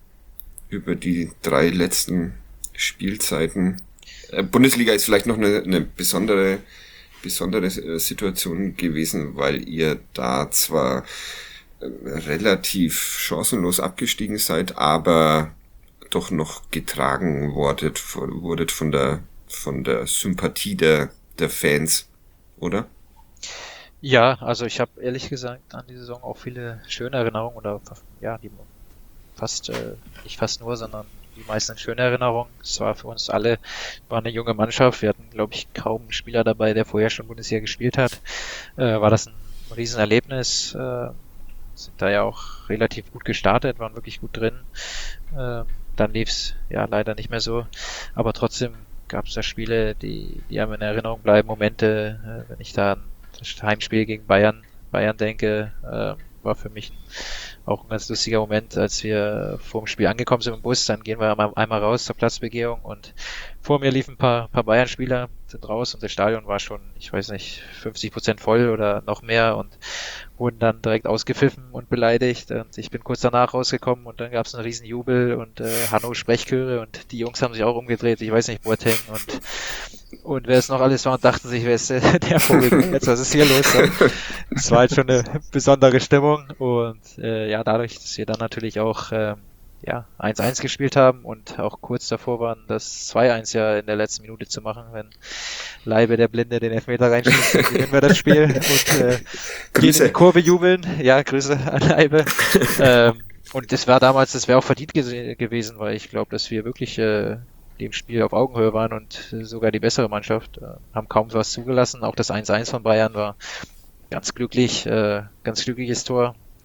3 letzten Spielzeiten? Bundesliga ist vielleicht noch eine besondere Situation gewesen, weil ihr da zwar relativ chancenlos abgestiegen seid, aber doch noch getragen wurdet von der Sympathie der Fans, oder? Ja, also ich habe ehrlich gesagt an die Saison auch viele schöne Erinnerungen, oder die nicht fast nur, sondern die meisten schöne Erinnerungen. Es war für uns alle, war eine junge Mannschaft. Wir hatten, glaube ich, kaum einen Spieler dabei, der vorher schon Bundesliga gespielt hat. War das ein Riesenerlebnis. Sind da ja auch relativ gut gestartet, waren wirklich gut drin. Dann lief's leider nicht mehr so. Aber trotzdem gab es da Spiele, die einem in Erinnerung bleiben. Momente, wenn ich da an das Heimspiel gegen Bayern denke, war für mich auch ein ganz lustiger Moment, als wir vor dem Spiel angekommen sind im Bus. Dann gehen wir einmal raus zur Platzbegehung, und vor mir liefen ein paar Bayern-Spieler, sind raus, und das Stadion war schon, ich weiß nicht, 50% voll oder noch mehr, und wurden dann direkt ausgepfiffen und beleidigt, und ich bin kurz danach rausgekommen, und dann gab es einen riesen Jubel und Hanno Sprechchöre, und die Jungs haben sich auch umgedreht, ich weiß nicht, Boateng und wer es noch alles war, und dachten sich, wer ist der Vogel jetzt, was ist hier los? Es war halt schon eine besondere Stimmung, und dadurch, dass wir dann natürlich auch 1-1 gespielt haben und auch kurz davor waren, das 2-1 in der letzten Minute zu machen, wenn Leibe, der Blinde, den Elfmeter reinschießt, dann gewinnen wir das Spiel und gehen in die Kurve jubeln. Ja, Grüße an Leibe. Und das wäre auch verdient gewesen, weil ich glaube, dass wir wirklich dem Spiel auf Augenhöhe waren und sogar die bessere Mannschaft, haben kaum was zugelassen. Auch das 1-1 von Bayern war ganz glückliches Tor.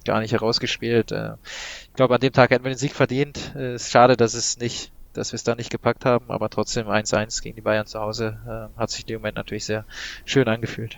gar nicht herausgespielt. Ich glaube, an dem Tag hätten wir den Sieg verdient. Ist schade, dass wir es da nicht gepackt haben, aber trotzdem 1-1 gegen die Bayern zu Hause hat sich im Moment natürlich sehr schön angefühlt.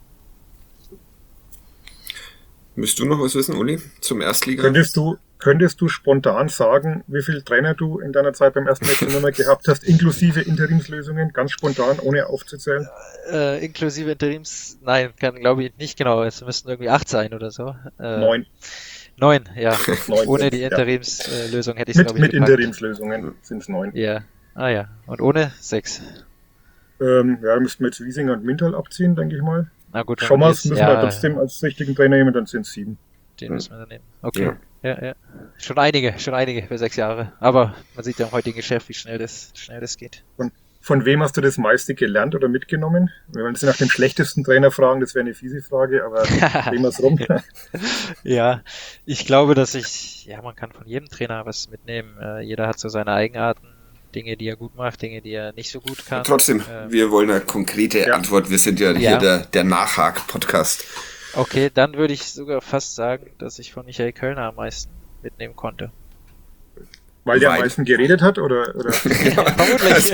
Müsst du noch was wissen, Uli, zum Erstliga? Könntest du spontan sagen, wie viele Trainer du in deiner Zeit beim 1. FC Nürnberg gehabt hast, inklusive Interimslösungen, ganz spontan, ohne aufzuzählen? Inklusive Interims, nein, glaube ich nicht genau. Es müssten irgendwie 8 sein oder so. 9. 9, ja. 9, Ohne die ja. Interimslösung hätte ich es, glaube ich, Mit gepackt. Interimslösungen sind es 9. Ja. Ah ja. Und ohne 6. Ja, da müssten wir jetzt Wiesinger und Mintal abziehen, denke ich mal. Na gut, wenn Schommers wir müssen jetzt- wir trotzdem als richtigen Trainer nehmen, dann sind es 7. Den müssen wir dann nehmen. Okay. Ja. Schon einige für 6 Jahre. Aber man sieht ja im heutigen Geschäft, wie schnell das geht. Von wem hast du das meiste gelernt oder mitgenommen? Wir wollen jetzt nach dem schlechtesten Trainer fragen, das wäre eine fiese Frage, aber drehen wir es rum. Ja, ich glaube, man kann von jedem Trainer was mitnehmen. Jeder hat so seine Eigenarten, Dinge, die er gut macht, Dinge, die er nicht so gut kann. Trotzdem, wir wollen eine konkrete Antwort. Wir sind ja hier der Nachhak-Podcast. Okay, dann würde ich sogar fast sagen, dass ich von Michael Kölner am meisten mitnehmen konnte. Weil der am meisten geredet hat, oder? Vermutlich.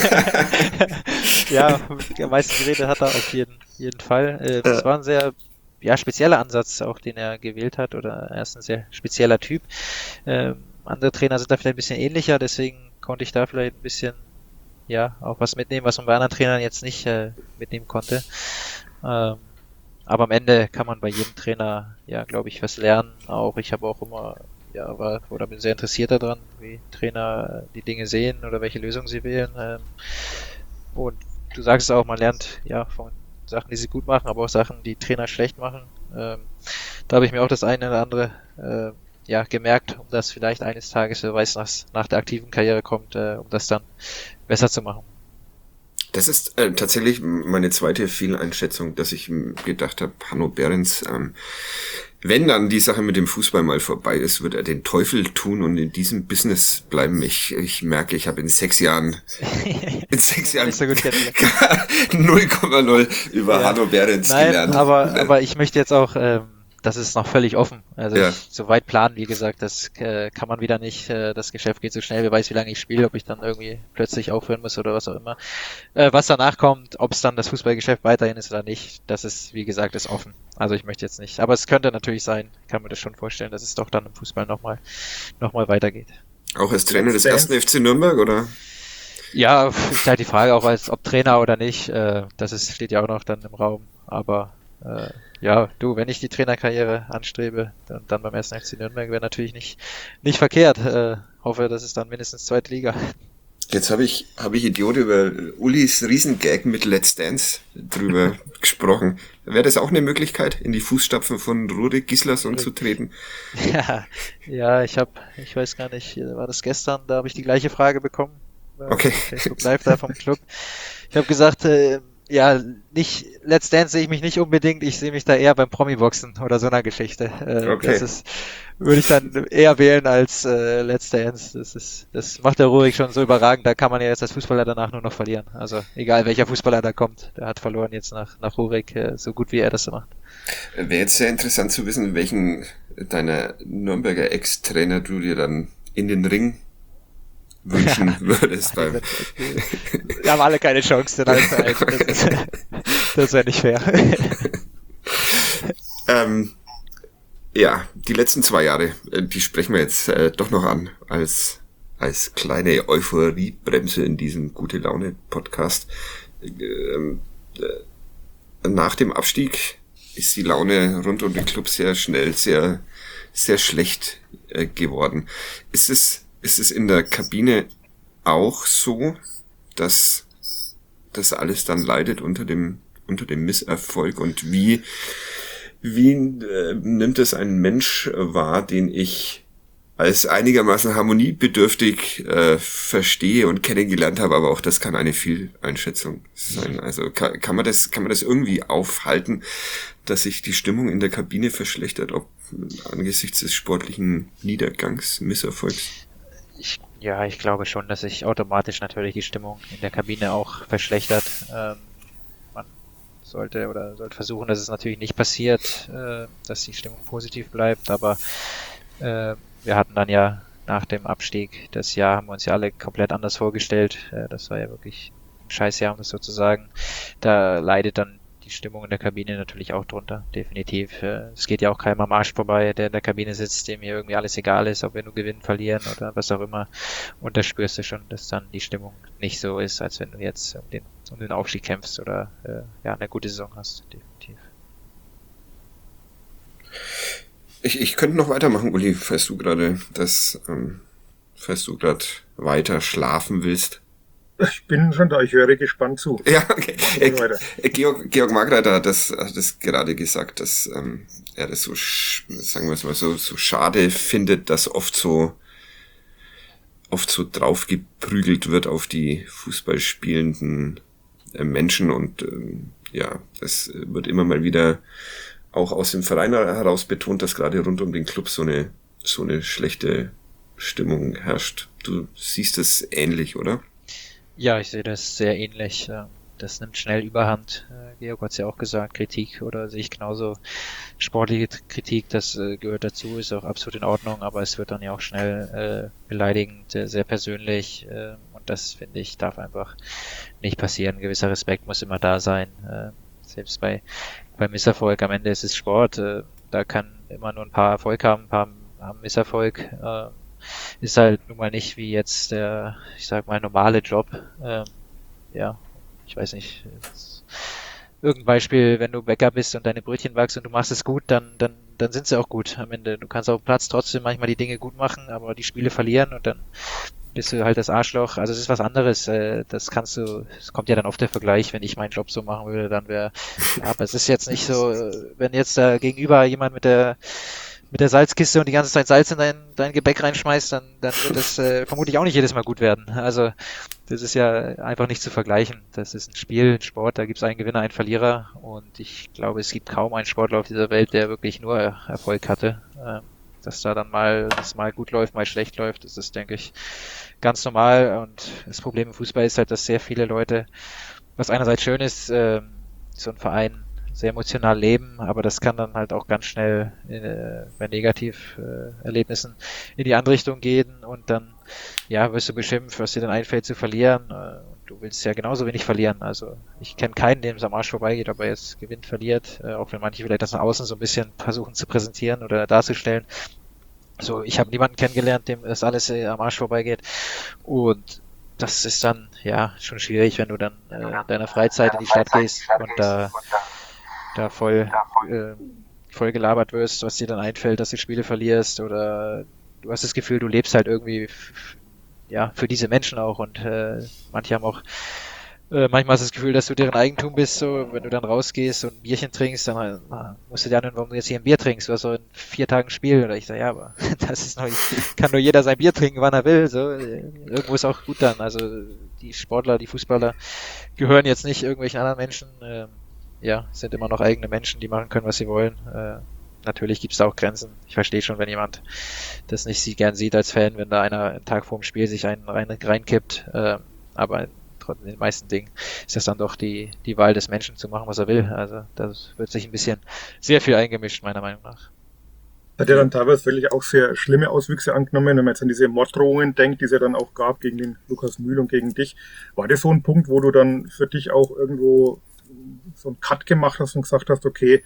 Ja, am meisten geredet hat er auf jeden Fall. Das war ein sehr spezieller Ansatz, auch den er gewählt hat, oder er ist ein sehr spezieller Typ. Andere Trainer sind da vielleicht ein bisschen ähnlicher, deswegen konnte ich da vielleicht ein bisschen auch was mitnehmen, was man bei anderen Trainern jetzt nicht mitnehmen konnte. Aber am Ende kann man bei jedem Trainer, glaube ich, was lernen. Auch ich habe auch immer, bin sehr interessiert daran, wie Trainer die Dinge sehen oder welche Lösungen sie wählen. Und du sagst es auch, man lernt von Sachen, die sie gut machen, aber auch Sachen, die Trainer schlecht machen. Da habe ich mir auch das eine oder andere gemerkt, um das vielleicht eines Tages, wer weiß, nach der aktiven Karriere kommt, um das dann besser zu machen. Das ist tatsächlich meine zweite Fehleinschätzung, dass ich gedacht habe, Hanno Behrens, wenn dann die Sache mit dem Fußball mal vorbei ist, wird er den Teufel tun und in diesem Business bleiben. Ich merke, ich habe in 6 Jahren 0,0 über Hanno Behrens gelernt. Aber ich möchte jetzt auch, das ist noch völlig offen. Also so weit planen, wie gesagt, das kann man wieder nicht. Das Geschäft geht so schnell, wer weiß, wie lange ich spiele, ob ich dann irgendwie plötzlich aufhören muss oder was auch immer. Was danach kommt, ob es dann das Fußballgeschäft weiterhin ist oder nicht, das ist, wie gesagt, ist offen. Also ich möchte jetzt nicht. Aber es könnte natürlich sein, kann mir das schon vorstellen, dass es doch dann im Fußball nochmal weitergeht. Auch als Trainer des 1. FC Nürnberg, oder? Ja, ist halt die Frage auch, ob Trainer oder nicht. Steht ja auch noch dann im Raum. Aber wenn ich die Trainerkarriere anstrebe, dann beim 1. FC Nürnberg wäre natürlich nicht verkehrt. Hoffe, das ist dann mindestens 2. Liga. Jetzt habe ich Idiot über Ulis Riesengag mit Let's Dance drüber gesprochen. Wäre das auch eine Möglichkeit, in die Fußstapfen von Rurik Gislason zu treten? Ja, ich weiß gar nicht, war das gestern, da habe ich die gleiche Frage bekommen. Okay. Facebook Live da vom Club. Ich habe gesagt, nicht Let's Dance sehe ich mich nicht unbedingt, ich sehe mich da eher beim Promi-Boxen oder so einer Geschichte. Okay. Das würde ich dann eher wählen als Let's Dance. Das macht der Rurik schon so überragend, da kann man ja jetzt als Fußballer danach nur noch verlieren. Also egal welcher Fußballer da kommt, der hat verloren jetzt nach Rurik, so gut wie er das macht. Wäre jetzt sehr interessant zu wissen, welchen deiner Nürnberger Ex-Trainer du dir dann in den Ring wünschen würdest. Wir haben alle keine Chance, denn das wäre nicht fair. Die letzten 2 Jahre, die sprechen wir jetzt doch noch an als kleine Euphoriebremse in diesem Gute-Laune-Podcast. Nach dem Abstieg ist die Laune rund um den Club sehr schnell, sehr, sehr schlecht geworden. Ist es in der Kabine auch so, dass das alles dann leidet unter dem Misserfolg? Und wie nimmt es ein Mensch wahr, den ich als einigermaßen harmoniebedürftig verstehe und kennengelernt habe, aber auch das kann eine Fehleinschätzung sein. Also kann man das irgendwie aufhalten, dass sich die Stimmung in der Kabine verschlechtert, ob angesichts des sportlichen Niedergangs, Misserfolgs? Ich glaube schon, dass sich automatisch natürlich die Stimmung in der Kabine auch verschlechtert. sollte versuchen, dass es natürlich nicht passiert, dass die Stimmung positiv bleibt, aber wir hatten dann ja nach dem Abstieg das Jahr, haben wir uns ja alle komplett anders vorgestellt. Das war ja wirklich ein Scheißjahr, um das so zu sagen. Da leidet dann die Stimmung in der Kabine natürlich auch drunter, definitiv. Es geht ja auch keinem am Arsch vorbei, der in der Kabine sitzt, dem hier irgendwie alles egal ist, ob wir nur gewinnen, verlieren oder was auch immer. Und da spürst du schon, dass dann die Stimmung nicht so ist, als wenn du jetzt um den Aufstieg kämpfst oder eine gute Saison hast, definitiv. Ich könnte noch weitermachen, Uli, falls du gerade weiter schlafen willst. Ich bin schon da, ich höre gespannt zu. Ja, okay. Georg Margreiter hat das gerade gesagt, dass er das so, sagen wir es mal so schade findet, dass oft so drauf geprügelt wird auf die Fußballspielenden Menschen und das wird immer mal wieder auch aus dem Verein heraus betont, dass gerade rund um den Club so eine schlechte Stimmung herrscht. Du siehst es ähnlich, oder? Ja, ich sehe das sehr ähnlich. Das nimmt schnell Überhand. Georg hat es ja auch gesagt, Kritik oder sehe ich genauso. Sportliche Kritik, das gehört dazu, ist auch absolut in Ordnung, aber es wird dann ja auch schnell beleidigend, sehr persönlich und das, finde ich, darf einfach nicht passieren. Ein gewisser Respekt muss immer da sein. Selbst beim Misserfolg, am Ende ist es Sport, da kann immer nur ein paar Erfolg haben, ein paar haben Misserfolg. Ist halt nun mal nicht wie jetzt der, ich sag mal, normale Job. Ich weiß nicht. Irgendein Beispiel, wenn du Bäcker bist und deine Brötchen backst und du machst es gut, dann sind sie auch gut am Ende. Du kannst auf dem Platz trotzdem manchmal die Dinge gut machen, aber die Spiele verlieren und dann bist du halt das Arschloch. Also es ist was anderes. Es kommt ja dann oft der Vergleich, wenn ich meinen Job so machen würde, dann aber es ist jetzt nicht so, wenn jetzt da gegenüber jemand mit der Salzkiste und die ganze Zeit Salz in dein Gebäck reinschmeißt, dann wird das vermutlich auch nicht jedes Mal gut werden. Also das ist ja einfach nicht zu vergleichen. Das ist ein Spiel, ein Sport, da gibt es einen Gewinner, einen Verlierer und ich glaube, es gibt kaum einen Sportler auf dieser Welt, der wirklich nur Erfolg hatte. Dass da dann mal gut läuft, mal schlecht läuft, das ist, denke ich, ganz normal und das Problem im Fußball ist halt, dass sehr viele Leute, was einerseits schön ist, so ein Verein sehr emotional leben, aber das kann dann halt auch ganz schnell bei Negativerlebnissen in die andere Richtung gehen und dann wirst du beschimpft, was dir dann einfällt zu verlieren und du willst ja genauso wenig verlieren. Also ich kenne keinen, dem es am Arsch vorbeigeht, ob er jetzt gewinnt, verliert, auch wenn manche vielleicht das nach außen so ein bisschen versuchen zu präsentieren oder darzustellen. So, ich habe niemanden kennengelernt, dem es alles am Arsch vorbeigeht und das ist dann schon schwierig, wenn du dann in deiner Freizeit in die Stadt gehst und da voll gelabert wirst, was dir dann einfällt, dass du Spiele verlierst oder du hast das Gefühl, du lebst halt irgendwie für diese Menschen auch und manche haben auch manchmal hast du das Gefühl, dass du deren Eigentum bist, so wenn du dann rausgehst und ein Bierchen trinkst, dann musst du dir anhören, warum du jetzt hier ein Bier trinkst, du hast so in 4 Tagen Spiel oder ich sage, aber das ist kann nur jeder sein Bier trinken, wann er will, so irgendwo ist auch gut dann, also die Sportler, die Fußballer gehören jetzt nicht irgendwelchen anderen Menschen, sind immer noch eigene Menschen, die machen können, was sie wollen. Natürlich gibt es da auch Grenzen. Ich verstehe schon, wenn jemand das nicht gern sieht als Fan, wenn da einer einen Tag vor dem Spiel sich einen reinkippt. Aber in den meisten Dingen ist das dann doch die Wahl des Menschen zu machen, was er will. Also das wird sich sehr viel eingemischt, meiner Meinung nach. Hat ja dann teilweise wirklich auch sehr schlimme Auswüchse angenommen, wenn man jetzt an diese Morddrohungen denkt, die es ja dann auch gab gegen den Lukas Mühl und gegen dich. War das so ein Punkt, wo du dann für dich auch irgendwo so einen Cut gemacht hast und gesagt hast, okay,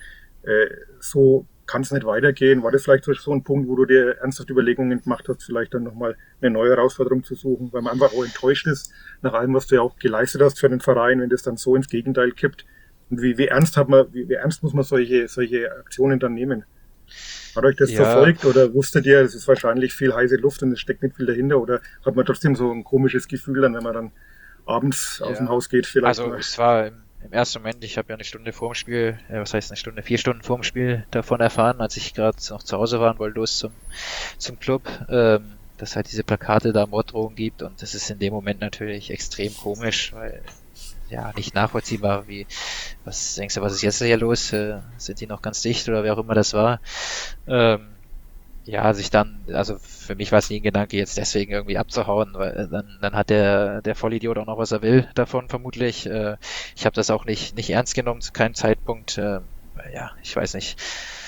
so kann es nicht weitergehen? War das vielleicht so ein Punkt, wo du dir ernsthaft Überlegungen gemacht hast, vielleicht dann nochmal eine neue Herausforderung zu suchen, weil man einfach auch enttäuscht ist nach allem, was du ja auch geleistet hast für den Verein, wenn das dann so ins Gegenteil kippt? Und wie ernst muss man solche Aktionen dann nehmen? Hat euch das verfolgt oder wusstet ihr, es ist wahrscheinlich viel heiße Luft und es steckt nicht viel dahinter oder hat man trotzdem so ein komisches Gefühl dann, wenn man dann abends aus dem Haus geht vielleicht? Also es war im ersten Moment, ich habe ja eine Stunde vorm Spiel, 4 Stunden vorm Spiel davon erfahren, als ich gerade noch zu Hause war und wollte los zum Club, dass halt diese Plakate da Morddrohungen gibt und das ist in dem Moment natürlich extrem komisch, weil nicht nachvollziehbar, was denkst du, was ist jetzt hier los? Sind die noch ganz dicht oder wer auch immer das war? ja, sich dann, also für mich war es nie ein Gedanke, jetzt deswegen irgendwie abzuhauen, weil dann hat der Vollidiot auch noch, was er will davon vermutlich. Ich habe das auch nicht ernst genommen, zu keinem Zeitpunkt. Ja, ich weiß nicht,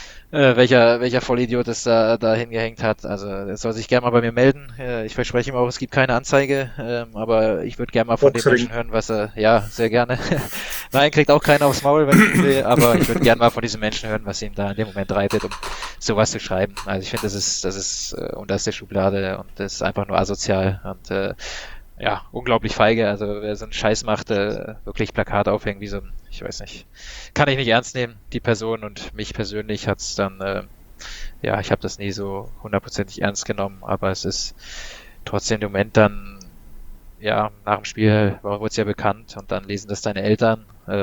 welcher Vollidiot es da hingehängt hat. Also er soll sich gerne mal bei mir melden. Ich verspreche ihm auch, es gibt keine Anzeige, aber ich würde gerne mal von dem Boxring. Menschen hören, was er, ja, sehr gerne. Nein, kriegt auch keiner aufs Maul, wenn ich will, aber ich würde gerne mal von diesem Menschen hören, was ihm da in dem Moment reitet, um sowas zu schreiben. Also ich finde, das ist unterste Schublade und das ist einfach nur asozial und ja, unglaublich feige. Also wer so einen Scheiß macht, wirklich Plakat aufhängen, wie so ein, ich weiß nicht, kann ich nicht ernst nehmen, die Person, und mich persönlich hat's dann, ja, ich habe das nie so hundertprozentig ernst genommen, aber es ist trotzdem im Moment dann, ja, nach dem Spiel wurde es ja bekannt und dann lesen das deine Eltern.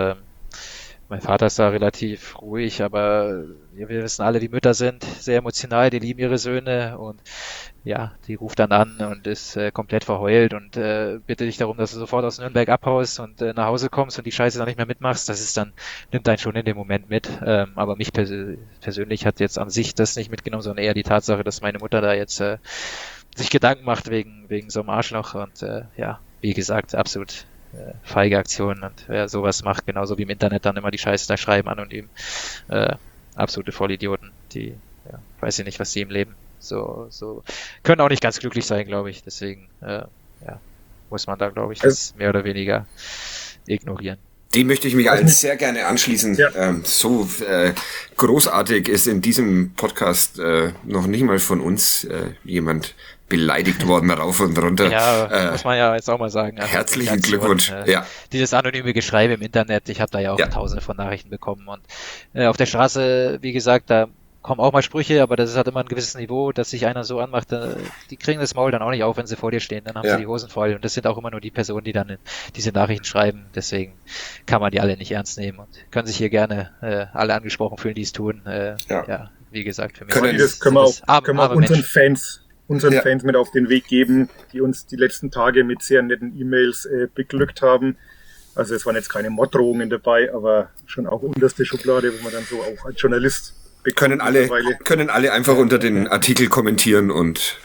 Mein Vater ist da relativ ruhig, aber wir wissen alle, wie Mütter sind, sehr emotional, die lieben ihre Söhne und ja, die ruft dann an und ist komplett verheult und bittet dich darum, dass du sofort aus Nürnberg abhaust und nach Hause kommst und die Scheiße dann nicht mehr mitmachst. Das ist dann, nimmt einen schon in dem Moment mit. Aber mich persönlich hat jetzt an sich das nicht mitgenommen, sondern eher die Tatsache, dass meine Mutter da jetzt sich Gedanken macht wegen so einem Arschloch und ja, wie gesagt, absolut feige Aktion, und wer sowas macht, genauso wie im Internet dann immer die Scheiße da schreiben an und ihm, absolute Vollidioten, die, ja, weiß ich nicht, was sie im Leben so können auch nicht ganz glücklich sein, glaube ich, deswegen, ja, muss man da, glaube ich, das mehr oder weniger ignorieren. Dem möchte ich mich allen sehr gerne anschließen. Ja. So großartig ist in diesem Podcast noch nicht mal von uns jemand beleidigt worden, rauf und runter. Ja, muss man ja jetzt auch mal sagen. Also herzlichen Glückwunsch. Ja. Dieses anonyme Geschreibe im Internet, ich habe da ja auch tausende von Nachrichten bekommen. Und auf der Straße, wie gesagt, da kommen auch mal Sprüche, aber das hat immer ein gewisses Niveau, dass sich einer so anmacht, die kriegen das Maul dann auch nicht auf, wenn sie vor dir stehen, dann haben sie die Hosen voll. Und das sind auch immer nur die Personen, die dann diese Nachrichten schreiben. Deswegen kann man die alle nicht ernst nehmen und können sich hier gerne alle angesprochen fühlen, die es tun. Ja, wie gesagt, für mich können wir auch unseren Fans mit auf den Weg geben, die uns die letzten Tage mit sehr netten E-Mails beglückt haben. Also es waren jetzt keine Morddrohungen dabei, aber schon auch unterste Schublade, wo man dann so auch als Journalist können alle einfach unter den Artikel kommentieren und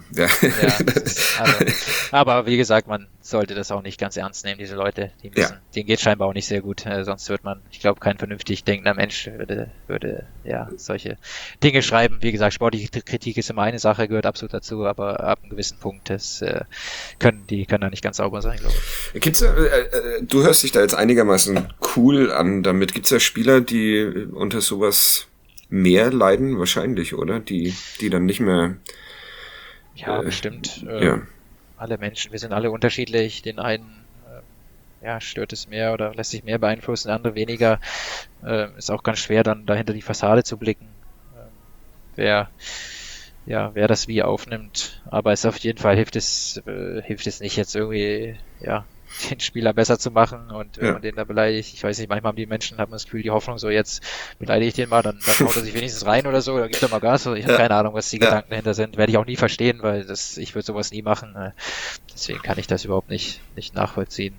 aber wie gesagt, man sollte das auch nicht ganz ernst nehmen, diese Leute, denen geht scheinbar auch nicht sehr gut, sonst wird man, ich glaube, kein vernünftig denkender Mensch würde solche Dinge schreiben. Wie gesagt, sportliche Kritik ist immer eine Sache, gehört absolut dazu, aber ab einem gewissen Punkt, können da nicht ganz sauber sein, glaube ich. Gibt's, du hörst dich da jetzt einigermaßen cool an, damit gibt's ja Spieler, die unter sowas mehr leiden, wahrscheinlich, oder? Die dann nicht mehr... Ja, bestimmt. Alle Menschen, wir sind alle unterschiedlich. Den einen stört es mehr oder lässt sich mehr beeinflussen, der andere weniger. Ist auch ganz schwer, dann dahinter die Fassade zu blicken. Wer das wie aufnimmt. Aber es auf jeden Fall hilft es nicht, jetzt irgendwie, den Spieler besser zu machen, und wenn man den da beleidigt, ich weiß nicht, manchmal haben die Menschen, hat man das Gefühl, die Hoffnung so, jetzt beleidige ich den mal, dann haut er sich wenigstens rein oder so, oder gibt er mal Gas, ich habe keine Ahnung, was die Gedanken dahinter sind, werde ich auch nie verstehen, weil ich würde sowas nie machen, deswegen kann ich das überhaupt nicht nachvollziehen.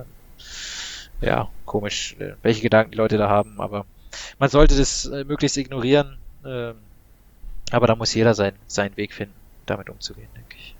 Komisch, welche Gedanken die Leute da haben, aber man sollte das möglichst ignorieren, aber da muss jeder seinen Weg finden, damit umzugehen, denke ich.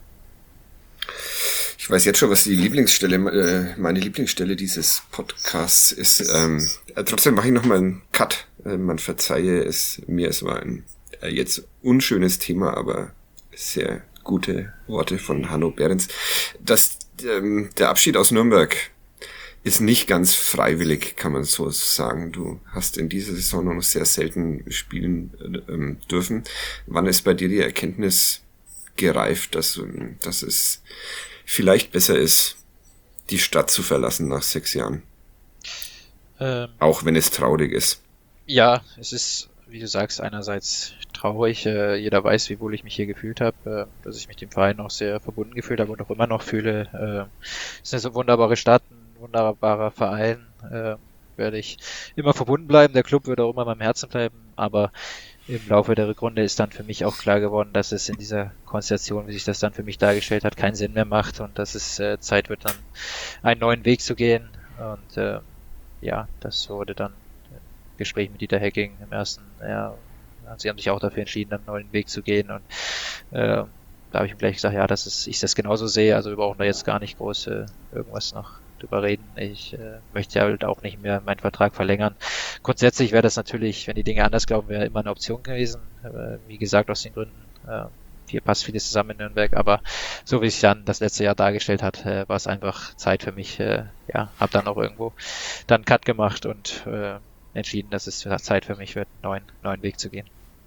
Ich weiß jetzt schon, was meine Lieblingsstelle dieses Podcasts ist. Trotzdem mache ich nochmal einen Cut. Man verzeihe es mir, es war ein jetzt unschönes Thema, aber sehr gute Worte von Hanno Behrens. Der Abschied aus Nürnberg ist nicht ganz freiwillig, kann man so sagen. Du hast in dieser Saison noch sehr selten spielen dürfen. Wann ist bei dir die Erkenntnis gereift, dass es vielleicht besser ist, die Stadt zu verlassen nach 6 Jahren? Auch wenn es traurig ist. Ja, es ist, wie du sagst, einerseits traurig. Jeder weiß, wie wohl ich mich hier gefühlt habe, dass ich mich dem Verein noch sehr verbunden gefühlt habe und auch immer noch fühle. Es ist eine wunderbare Stadt, ein wunderbarer Verein. Werde ich immer verbunden bleiben. Der Club wird auch immer in meinem Herzen bleiben, aber im Laufe der Rückrunde ist dann für mich auch klar geworden, dass es in dieser Konstellation, wie sich das dann für mich dargestellt hat, keinen Sinn mehr macht und dass es Zeit wird, dann einen neuen Weg zu gehen. Und das wurde dann Gespräch mit Dieter Hecking im ersten sie haben sich auch dafür entschieden, einen neuen Weg zu gehen und da habe ich ihm gleich gesagt, ja, ich das genauso sehe, also wir brauchen da jetzt gar nicht groß irgendwas noch drüber reden. Ich möchte halt auch nicht mehr meinen Vertrag verlängern. Grundsätzlich wäre das natürlich, wenn die Dinge anders glauben, wäre immer eine Option gewesen. Wie gesagt, aus den Gründen, hier passt vieles zusammen in Nürnberg, aber so wie es sich dann das letzte Jahr dargestellt hat, war es einfach Zeit für mich. Habe dann auch irgendwo dann einen Cut gemacht und entschieden, dass es Zeit für mich wird, einen neuen Weg zu gehen.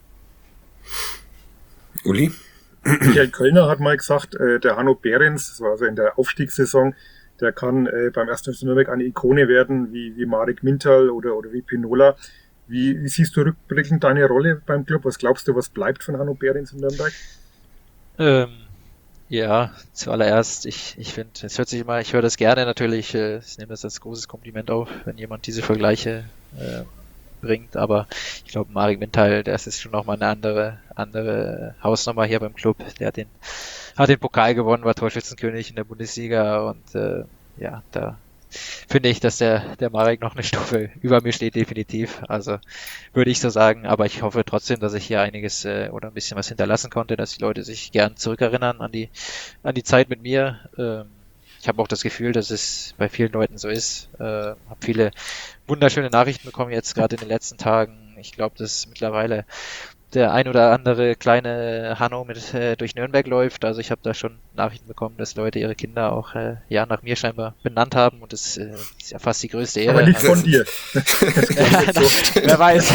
Uli? Michael Kölner hat mal gesagt, der Hanno Behrens, das war also in der Aufstiegssaison, der kann beim 1. FC Nürnberg eine Ikone werden, wie Marek Mintal oder wie Pinola. Wie siehst du rückblickend deine Rolle beim Club? Was glaubst du, was bleibt von Hanno Behrens in Nürnberg? Ja, zuallererst, ich finde, es hört sich immer, ich höre das gerne natürlich, ich nehme das als großes Kompliment auf, wenn jemand diese Vergleiche bringt, aber ich glaube, Marek Mintal, das ist schon nochmal eine andere Hausnummer hier beim Club. Der hat den Pokal gewonnen, war Torschützenkönig in der Bundesliga und da finde ich, dass der Marek noch eine Stufe über mir steht, definitiv. Also würde ich so sagen, aber ich hoffe trotzdem, dass ich hier einiges oder ein bisschen was hinterlassen konnte, dass die Leute sich gern zurückerinnern an die Zeit mit mir. Ich habe auch das Gefühl, dass es bei vielen Leuten so ist. Habe viele wunderschöne Nachrichten bekommen jetzt gerade in den letzten Tagen. Ich glaube, dass mittlerweile der ein oder andere kleine Hanno durch Nürnberg läuft. Also ich habe da schon Nachrichten bekommen, dass Leute ihre Kinder auch nach mir scheinbar benannt haben und das ist ja fast die größte Ehre. Aber nicht von dir. Wer weiß.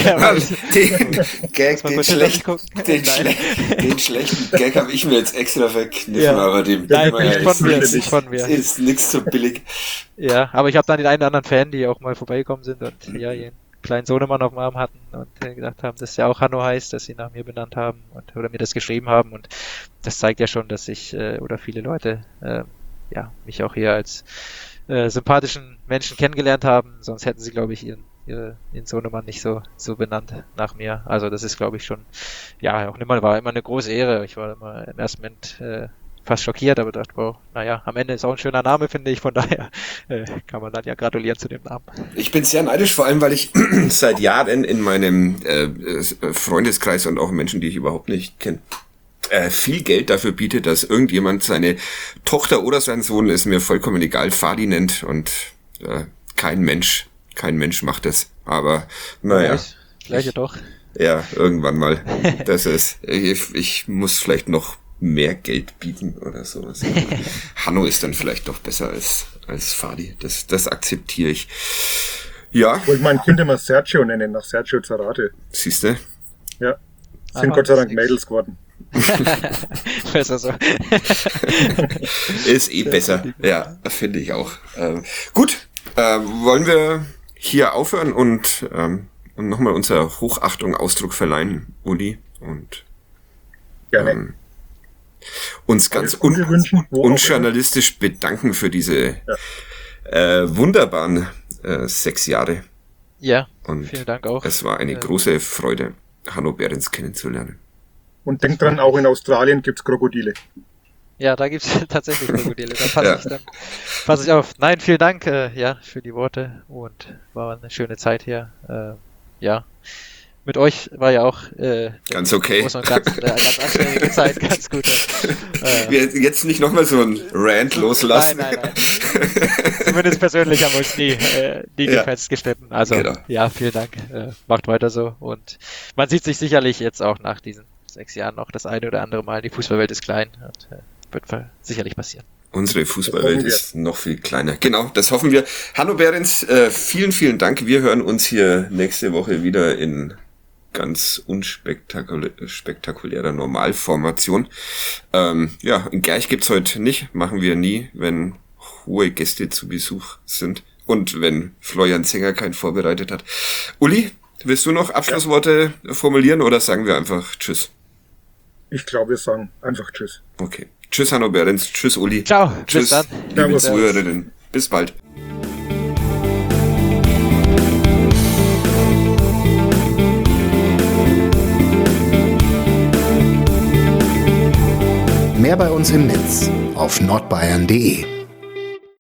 Den schlechten Gag habe ich mir jetzt extra verkniffen, aber nicht von mir. Ist nix so billig. Ja, aber ich habe dann den einen oder anderen Fan, die auch mal vorbeigekommen sind und ihren kleinen Sohnemann auf dem Arm hatten und gesagt haben, dass er auch Hanno heißt, dass sie nach mir benannt haben oder mir das geschrieben haben und das zeigt ja schon, dass ich oder viele Leute mich auch hier als sympathischen Menschen kennengelernt haben, sonst hätten sie, glaube ich, ihren Sohnemann nicht so benannt nach mir. Also das ist, glaube ich, schon, war immer eine große Ehre. Ich war immer im ersten Moment fast schockiert, aber dachte, wow, am Ende ist auch ein schöner Name, finde ich, von daher kann man dann ja gratulieren zu dem Namen. Ich bin sehr neidisch, vor allem, weil ich seit Jahren in meinem Freundeskreis und auch Menschen, die ich überhaupt nicht kenne, viel Geld dafür biete, dass irgendjemand seine Tochter oder sein Sohn, ist mir vollkommen egal, Fadi nennt und kein Mensch macht das, aber naja. Gleiche doch. Ja, irgendwann mal. Das ist, ich muss vielleicht noch mehr Geld bieten oder sowas. Hanno ist dann vielleicht doch besser als Fadi. Das akzeptiere ich. Ja. Und mein Kind immer Sergio nennen, nach Sergio Zarate. Siehste? Ja. Sind Gott sei Dank Mädels geworden. Besser so. Ist besser. Ja, finde ich auch. Gut, wollen wir hier aufhören und nochmal unserer Hochachtung Ausdruck verleihen, Uli, und gerne. Uns ganz unjournalistisch bedanken für diese wunderbaren 6 Jahre. Ja, und vielen Dank auch. Es war eine große Freude, Hanno Behrens kennenzulernen. Und denkt dran, auch in Australien gibt's Krokodile. Ja, da gibt's tatsächlich Krokodile. Da passe ich auf. Nein, vielen Dank für die Worte und war eine schöne Zeit hier. Mit euch war ja auch ganz okay. Ganz anstrengende Zeit, ganz gut. Jetzt nicht nochmal so ein Rant loslassen. Nein. Zumindest persönlich haben wir uns nie festgeschnitten. Also vielen Dank. Macht weiter so. Und man sieht sich sicherlich jetzt auch nach diesen 6 Jahren noch das eine oder andere Mal. Die Fußballwelt ist klein und wird sicherlich passieren. Unsere Fußballwelt ist noch viel kleiner. Genau, das hoffen wir. Hanno Behrens, vielen, vielen Dank. Wir hören uns hier nächste Woche wieder in ganz unspektakulärer Normalformation. In Gerch gibt's heute nicht, machen wir nie, wenn hohe Gäste zu Besuch sind und wenn Florian Zenger keinen vorbereitet hat. Uli, willst du noch Abschlussworte formulieren oder sagen wir einfach Tschüss? Ich glaube, wir sagen einfach Tschüss. Okay. Tschüss, Hanno Behrens. Tschüss, Uli. Ciao. Tschüss, bis dann. Liebe Zuhörerinnen. Bis bald. Mehr bei uns im Netz auf nordbayern.de